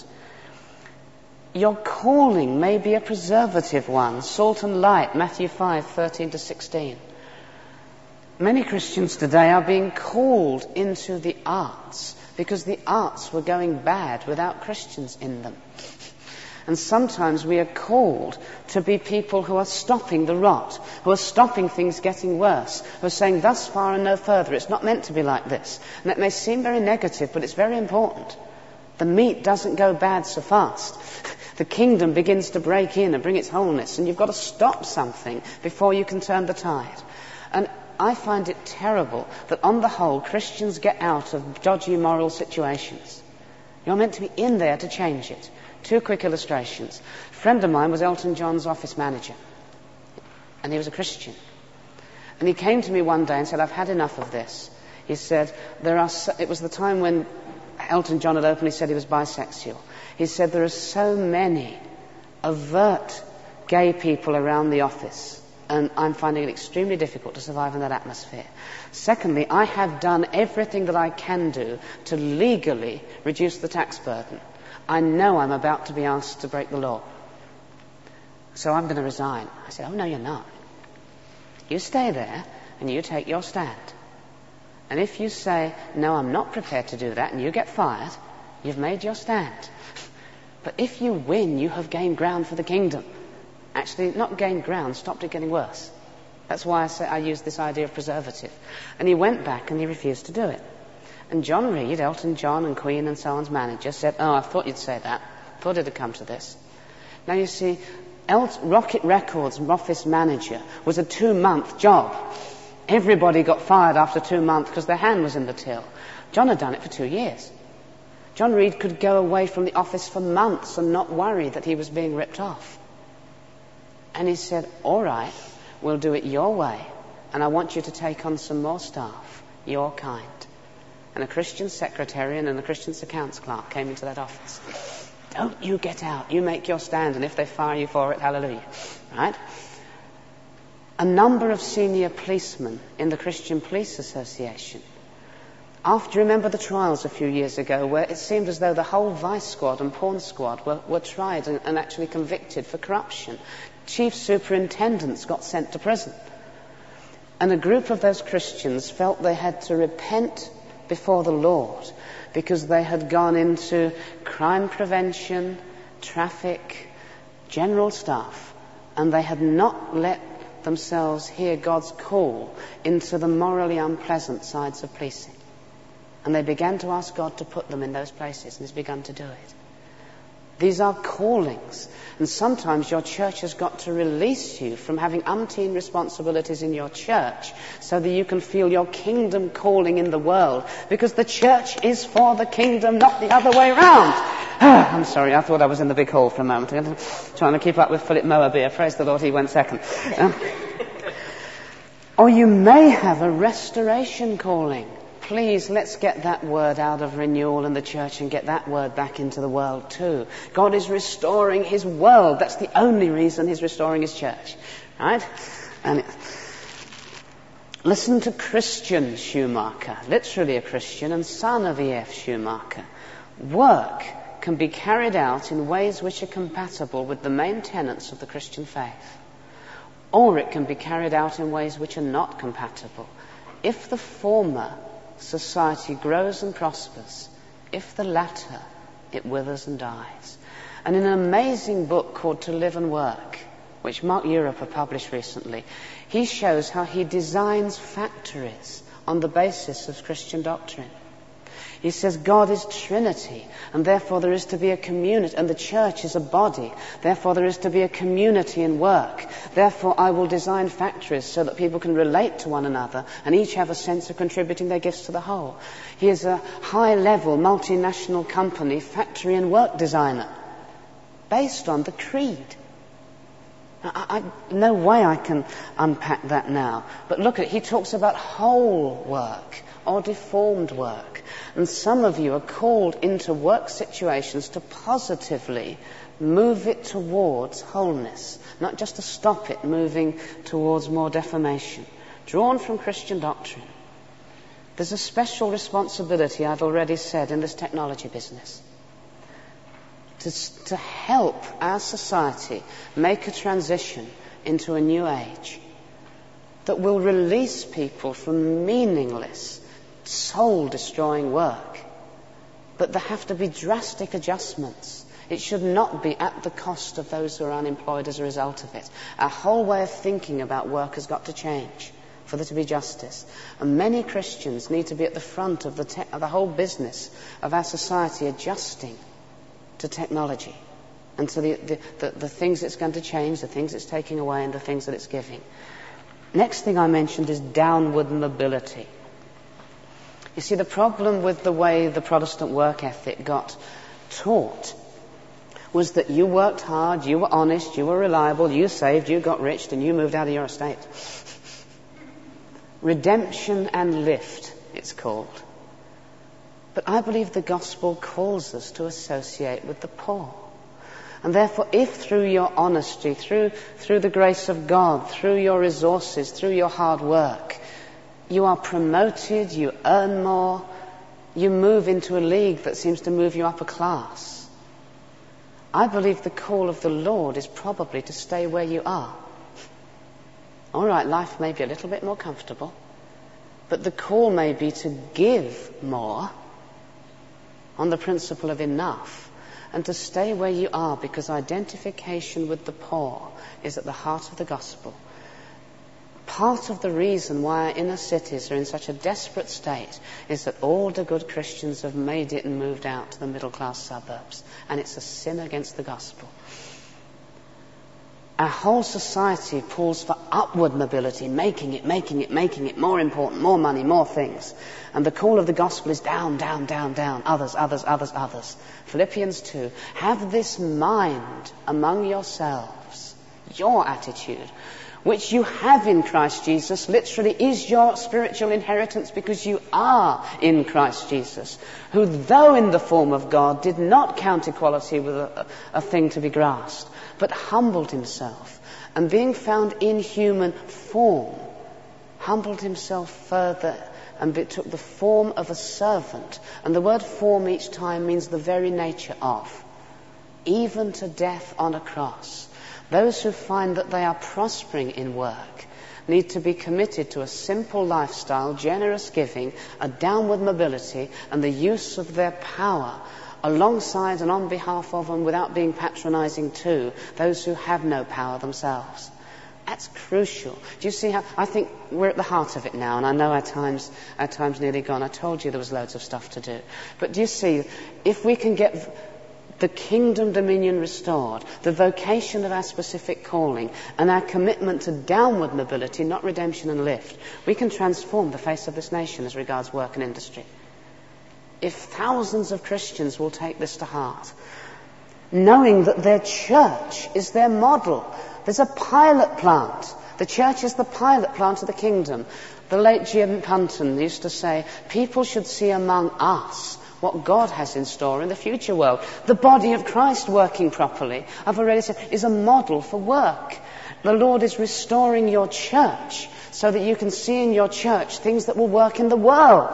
Your calling may be a preservative one, salt and light, Matthew 5:13-16. Many Christians today are being called into the arts because the arts were going bad without Christians in them. And sometimes we are called to be people who are stopping the rot, who are stopping things getting worse, who are saying thus far and no further. It's not meant to be like this. And it may seem very negative, but it's very important. The meat doesn't go bad so fast. The kingdom begins to break in and bring its wholeness, and you've got to stop something before you can turn the tide. And I find it terrible that on the whole Christians get out of dodgy moral situations. You're meant to be in there to change it. 2 quick illustrations. A friend of mine was Elton John's office manager, and he was a Christian. And he came to me one day and said, I've had enough of this. He said, it was the time when Elton John had openly said he was bisexual. He said, there are so many overt gay people around the office, and I'm finding it extremely difficult to survive in that atmosphere. Secondly, I have done everything that I can do to legally reduce the tax burden. I know I'm about to be asked to break the law. So I'm going to resign. I said, oh, no, you're not. You stay there and you take your stand. And if you say, no, I'm not prepared to do that, and you get fired, you've made your stand. But if you win, you have gained ground for the kingdom. Actually, not gained ground, stopped it getting worse. That's why I use this idea of preservative. And he went back and he refused to do it. And John Reed, Elton John and Queen and so on's manager, said, oh, I thought you'd say that. Thought it'd come to this. Now you see, Rocket Records office manager was a 2-month job. Everybody got fired after 2 months because their hand was in the till. John had done it for 2 years. John Reed could go away from the office for months and not worry that he was being ripped off. And he said, all right, we'll do it your way, and I want you to take on some more staff, your kind. And a Christian secretarian and a Christian accounts clerk came into that office. Don't you get out. You make your stand, and if they fire you for it, hallelujah. Right? A number of senior policemen in the Christian Police Association. After, remember the trials a few years ago where it seemed as though the whole vice squad and pawn squad were tried and actually convicted for corruption. Chief superintendents got sent to prison. And a group of those Christians felt they had to repent before the Lord because they had gone into crime prevention, traffic, general stuff, and they had not let themselves hear God's call into the morally unpleasant sides of policing. And they began to ask God to put them in those places, and He's begun to do it. These are callings, and sometimes your church has got to release you from having umpteen responsibilities in your church so that you can feel your kingdom calling in the world, because the church is for the kingdom, not the other way around. I'm sorry, I thought I was in the big hall for a moment. I'm trying to keep up with Philip Moabeer. Praise the Lord, he went second. Or you may have a restoration calling. Please, let's get that word out of renewal in the church and get that word back into the world too. God is restoring His world. That's the only reason He's restoring His church. Right? And listen to Christian Schumacher, literally a Christian and son of E.F. Schumacher. Work can be carried out in ways which are compatible with the main tenets of the Christian faith. Or it can be carried out in ways which are not compatible. If the former, society grows and prospers. If the latter, it withers and dies. And in an amazing book called To Live and Work, which Mark Europa published recently, he shows how he designs factories on the basis of Christian doctrine. He says God is Trinity, and therefore there is to be a community, and the church is a body. Therefore there is to be a community in work. Therefore I will design factories so that people can relate to one another and each have a sense of contributing their gifts to the whole. He is a high-level multinational company factory and work designer based on the creed. No way I can unpack that now. But look at it. He talks about whole work or deformed work. And some of you are called into work situations to positively move it towards wholeness, not just to stop it moving towards more deformation. Drawn from Christian doctrine. There's a special responsibility, I've already said, in this technology business. To help our society make a transition into a new age that will release people from meaningless, soul-destroying work. But there have to be drastic adjustments. It should not be at the cost of those who are unemployed as a result of it. Our whole way of thinking about work has got to change for there to be justice. And many Christians need to be at the front of the whole business of our society adjusting to technology and to the things it's going to change, the things it's taking away, and the things that it's giving. Next thing I mentioned is downward mobility. You see, the problem with the way the Protestant work ethic got taught was that you worked hard, you were honest, you were reliable, you saved, you got rich, and you moved out of your estate. Redemption and lift, it's called. But I believe the gospel calls us to associate with the poor. And therefore, if through your honesty, through the grace of God, through your resources, through your hard work, you are promoted, you earn more, you move into a league that seems to move you up a class, I believe the call of the Lord is probably to stay where you are. All right, life may be a little bit more comfortable, but the call may be to give more on the principle of enough, and to stay where you are, because identification with the poor is at the heart of the gospel. Part of the reason why our inner cities are in such a desperate state is that all the good Christians have made it and moved out to the middle class suburbs, and it's a sin against the gospel. Our whole society pulls for upward mobility, making it more important, more money, more things. And the call of the gospel is down, down, down, down, others. Philippians 2, have this mind among yourselves, your attitude, which you have in Christ Jesus, literally is your spiritual inheritance because you are in Christ Jesus, who though in the form of God did not count equality with a thing to be grasped, but humbled himself, and being found in human form, humbled himself further and took the form of a servant. And the word form each time means the very nature of, even to death on a cross. Those who find that they are prospering in work need to be committed to a simple lifestyle, generous giving, a downward mobility, and the use of their power alongside and on behalf of and without being patronizing to those who have no power themselves. That's crucial. Do you see how, I think we're at the heart of it now, and I know our time's nearly gone. I told you there was loads of stuff to do. But do you see, if we can get the kingdom dominion restored, the vocation of our specific calling, and our commitment to downward mobility, not redemption and lift, we can transform the face of this nation as regards work and industry. If thousands of Christians will take this to heart, knowing that their church is their model. There's a pilot plant. The church is the pilot plant of the kingdom. The late Jim Punton used to say, people should see among us what God has in store in the future world. The body of Christ working properly, I've already said, is a model for work. The Lord is restoring your church so that you can see in your church things that will work in the world.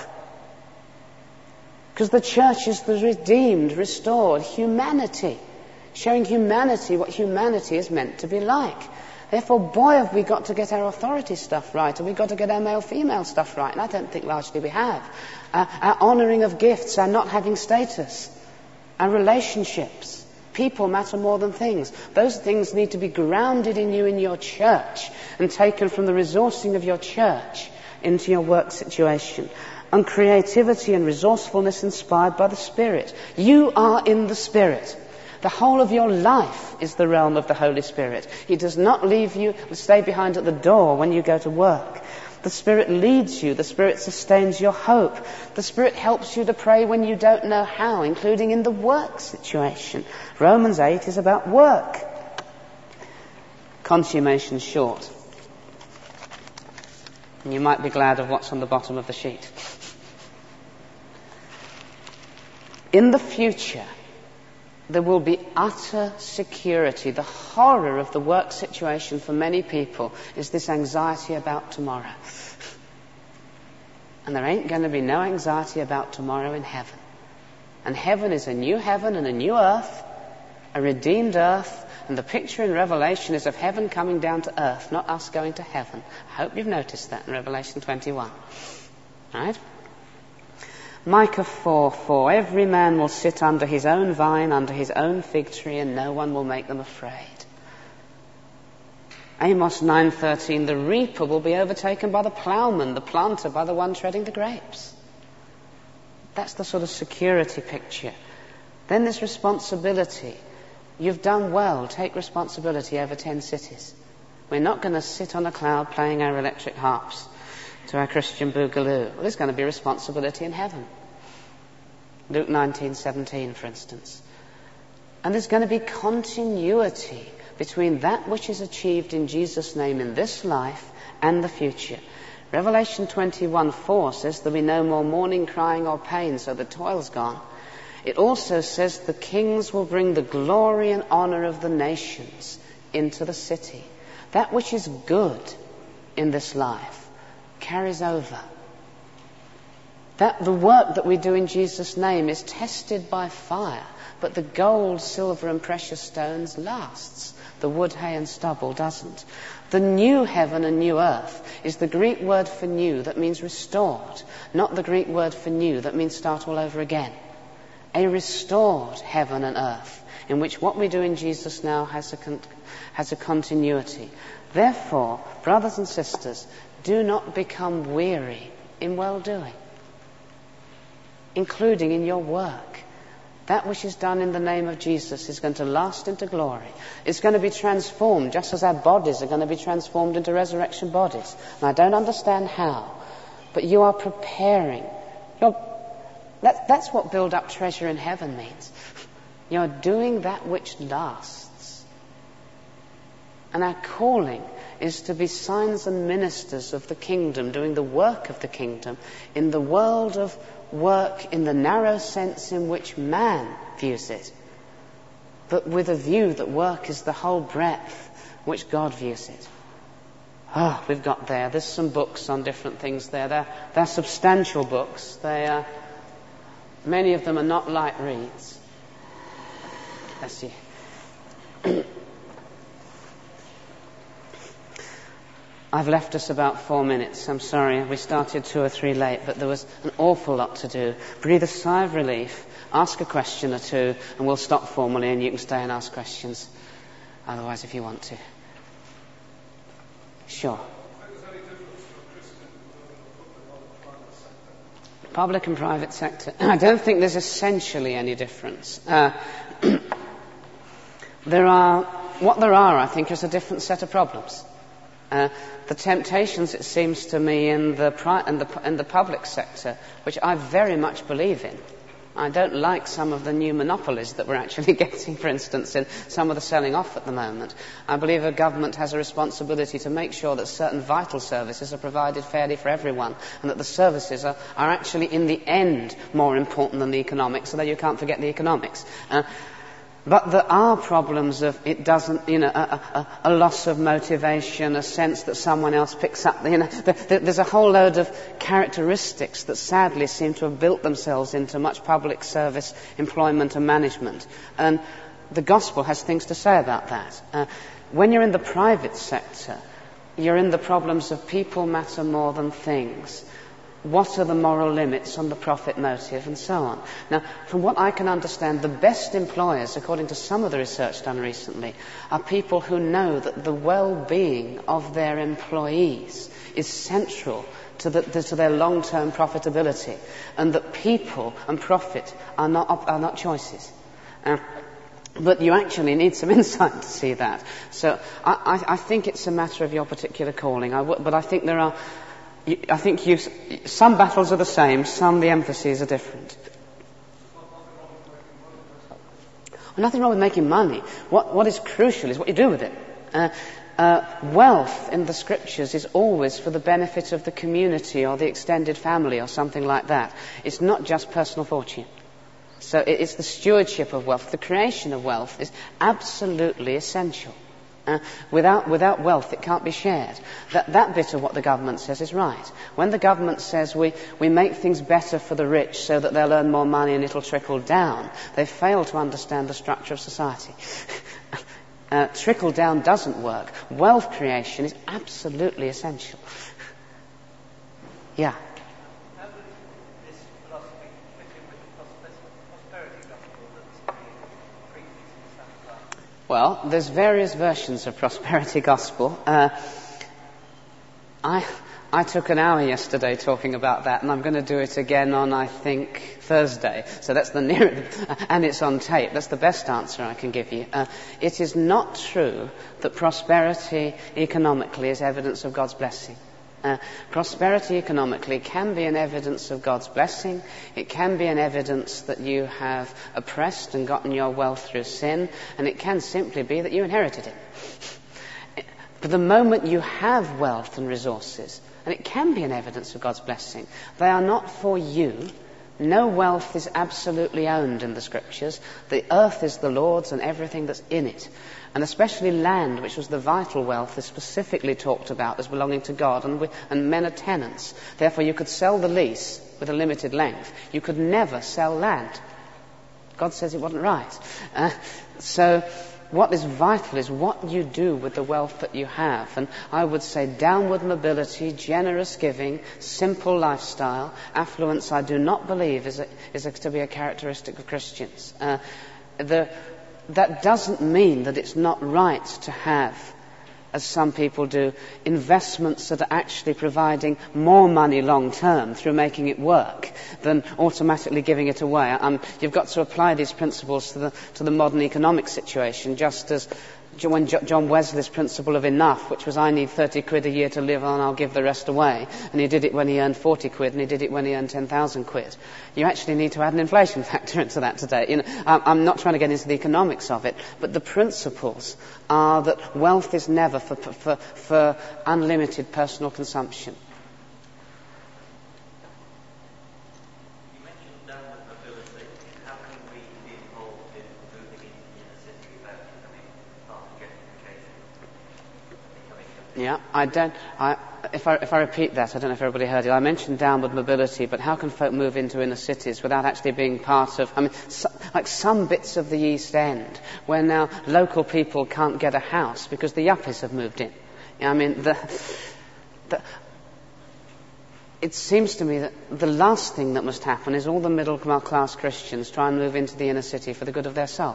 Because the church is the redeemed, restored humanity, showing humanity what humanity is meant to be like. Therefore, boy, have we got to get our authority stuff right, and we've got to get our male-female stuff right, and I don't think largely we have. Our honouring of gifts, our not having status, our relationships. People matter more than things. Those things need to be grounded in you in your church and taken from the resourcing of your church into your work situation. And creativity and resourcefulness inspired by the Spirit. You are in the Spirit. The whole of your life is the realm of the Holy Spirit. He does not leave you to stay behind at the door when you go to work. The Spirit leads you. The Spirit sustains your hope. The Spirit helps you to pray when you don't know how, including in the work situation. Romans 8 is about work. Consummation short. And you might be glad of what's on the bottom of the sheet. In the future, there will be utter security. The horror of the work situation for many people is this anxiety about tomorrow. And there ain't going to be no anxiety about tomorrow in heaven. And heaven is a new heaven and a new earth, a redeemed earth. And the picture in Revelation is of heaven coming down to earth, not us going to heaven. I hope you've noticed that in Revelation 21. Right? Micah 4:4, every man will sit under his own vine, under his own fig tree, and no one will make them afraid. Amos 9:13, the reaper will be overtaken by the plowman, the planter by the one treading the grapes. That's the sort of security picture. Then there's responsibility. You've done well, take responsibility over 10 cities. We're not going to sit on a cloud playing our electric harps to our Christian boogaloo. Well, there's going to be responsibility in heaven. Luke 19:17, for instance. And there's going to be continuity between that which is achieved in Jesus' name in this life and the future. Revelation 21:4 says there'll be no more mourning, crying or pain, so the toil's gone. It also says the kings will bring the glory and honour of the nations into the city. That which is good in this life carries over. That the work that we do in Jesus' name is tested by fire, but the gold, silver and precious stones lasts. The wood, hay and stubble doesn't. The new heaven and new earth is the Greek word for new that means restored, not the Greek word for new that means start all over again. A restored heaven and earth in which what we do in Jesus now has a continuity. Therefore, brothers and sisters, do not become weary in well-doing, including in your work. That which is done in the name of Jesus is going to last into glory. It's going to be transformed, just as our bodies are going to be transformed into resurrection bodies. And I don't understand how, but you are preparing. That's what build up treasure in heaven means. You're doing that which lasts. And our calling is to be signs and ministers of the kingdom, doing the work of the kingdom in the world of work in the narrow sense in which man views it, but with a view that work is the whole breadth which God views it. We've got there's some books on different things there. They're substantial books. Many of them are not light reads. Bless you. I've left us about 4 minutes. I'm sorry, we started 2 or 3 late, but there was an awful lot to do. Breathe a sigh of relief, ask a question or two, and we'll stop formally and you can stay and ask questions. Otherwise, if you want to. Sure. Public and private sector. I don't think there's essentially any difference. There are, I think, is a different set of problems. The temptations, it seems to me, in the public sector, which I very much believe in. I don't like some of the new monopolies that we're actually getting, for instance, in some of the selling off at the moment. I believe a government has a responsibility to make sure that certain vital services are provided fairly for everyone, and that the services are actually, in the end, more important than the economics, although you can't forget the economics. But there are problems of it doesn't, a loss of motivation, a sense that someone else picks up, there's a whole load of characteristics that sadly seem to have built themselves into much public service employment and management. And the gospel has things to say about that. When you're in the private sector, you're in the problems of people matter more than things. What are the moral limits on the profit motive and so on? Now, from what I can understand, the best employers, according to some of the research done recently, are people who know that the well-being of their employees is central to their long-term profitability, and that people and profit are not choices. But you actually need some insight to see that. So I think it's a matter of your particular calling. But I think some battles are the same, some the emphases are different. Well, nothing wrong with making money. What is crucial is what you do with it. Wealth in the scriptures is always for the benefit of the community or the extended family or something like that. It's not just personal fortune. So it's the stewardship of wealth. The creation of wealth is absolutely essential. Without wealth, it can't be shared. That bit of what the government says is right. When the government says we make things better for the rich so that they'll earn more money and it'll trickle down, they fail to understand the structure of society. Trickle down doesn't work. Wealth creation is absolutely essential. Yeah. How would this philosophy fit in with the prosperity gospel that's preached in Santa Clara? Well, there's various versions of prosperity gospel. I took an hour yesterday talking about that, and I'm going to do it again on, I think, Thursday. So that's the nearest, and it's on tape. That's the best answer I can give you. It is not true that prosperity economically is evidence of God's blessing. Prosperity economically can be an evidence of God's blessing. It can be an evidence that you have oppressed and gotten your wealth through sin, and it can simply be that you inherited it. But the moment you have wealth and resources, and it can be an evidence of God's blessing, they are not for you. No wealth is absolutely owned in the scriptures. The earth is the Lord's and everything that's in it. And especially land, which was the vital wealth, is specifically talked about as belonging to God, and men are tenants. Therefore, you could sell the lease with a limited length. You could never sell land. God says it wasn't right. So what is vital is what you do with the wealth that you have. And I would say downward mobility, generous giving, simple lifestyle, affluence, I do not believe is to be a characteristic of Christians. That doesn't mean that it's not right to have as some people do, investments that are actually providing more money long term through making it work than automatically giving it away. You've got to apply these principles to the modern economic situation, just as when John Wesley's principle of enough, which was I need 30 quid a year to live on, I'll give the rest away, and he did it when he earned 40 quid and he did it when he earned 10,000 quid. You actually need to add an inflation factor into that today. I'm not trying to get into the economics of it, but the principles are that wealth is never for unlimited personal consumption. You mentioned downward mobility. How can we be involved in moving into the inner city without becoming part of gentrification? If I repeat that, I don't know if everybody heard it. I mentioned downward mobility, but how can folk move into inner cities without actually being part of, like some bits of the East End, where now local people can't get a house because the yuppies have moved in. It seems to me that the last thing that must happen is all the middle class Christians try and move into the inner city for the good of their soul.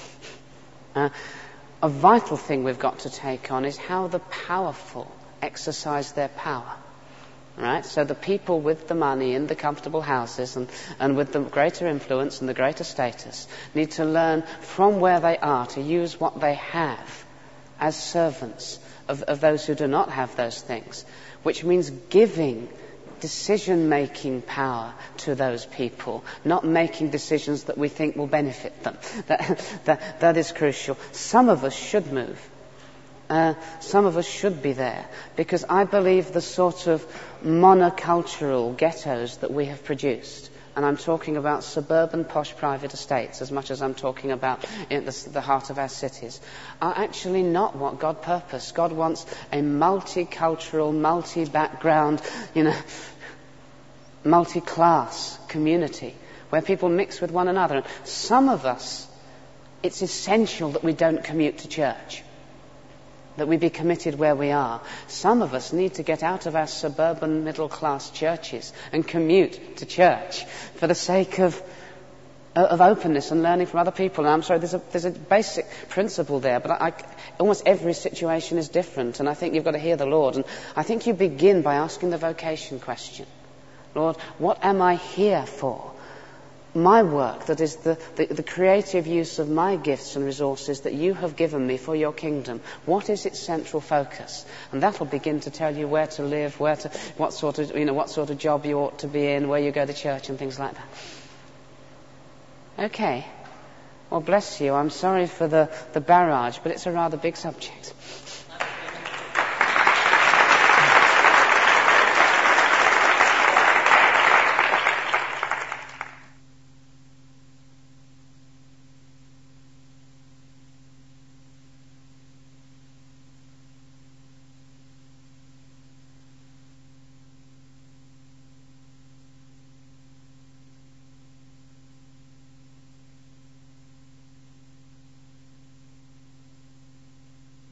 A vital thing we've got to take on is how the powerful exercise their power. Right? So the people with the money in the comfortable houses and with the greater influence and the greater status need to learn from where they are to use what they have as servants of those who do not have those things, which means giving decision-making power to those people, not making decisions that we think will benefit them. That is crucial. Some of us should move. Some of us should be there, because I believe the sort of monocultural ghettos that we have produced, and I'm talking about suburban posh private estates as much as I'm talking about in the heart of our cities, are actually not what God purposed. God wants a multicultural, multi-background, multi-class community where people mix with one another. And some of us, it's essential that we don't commute to church, that we be committed where we are. Some of us need to get out of our suburban middle-class churches and commute to church for the sake of openness and learning from other people. And I'm sorry, there's a basic principle there, but almost every situation is different, and I think you've got to hear the Lord. And I think you begin by asking the vocation question. Lord, what am I here for? My work, that is the creative use of my gifts and resources that you have given me for your kingdom. What is its central focus? And that will begin to tell you where to live, what sort of job you ought to be in, where you go to church and things like that. Okay. Well, bless you. I'm sorry for the barrage, but it's a rather big subject.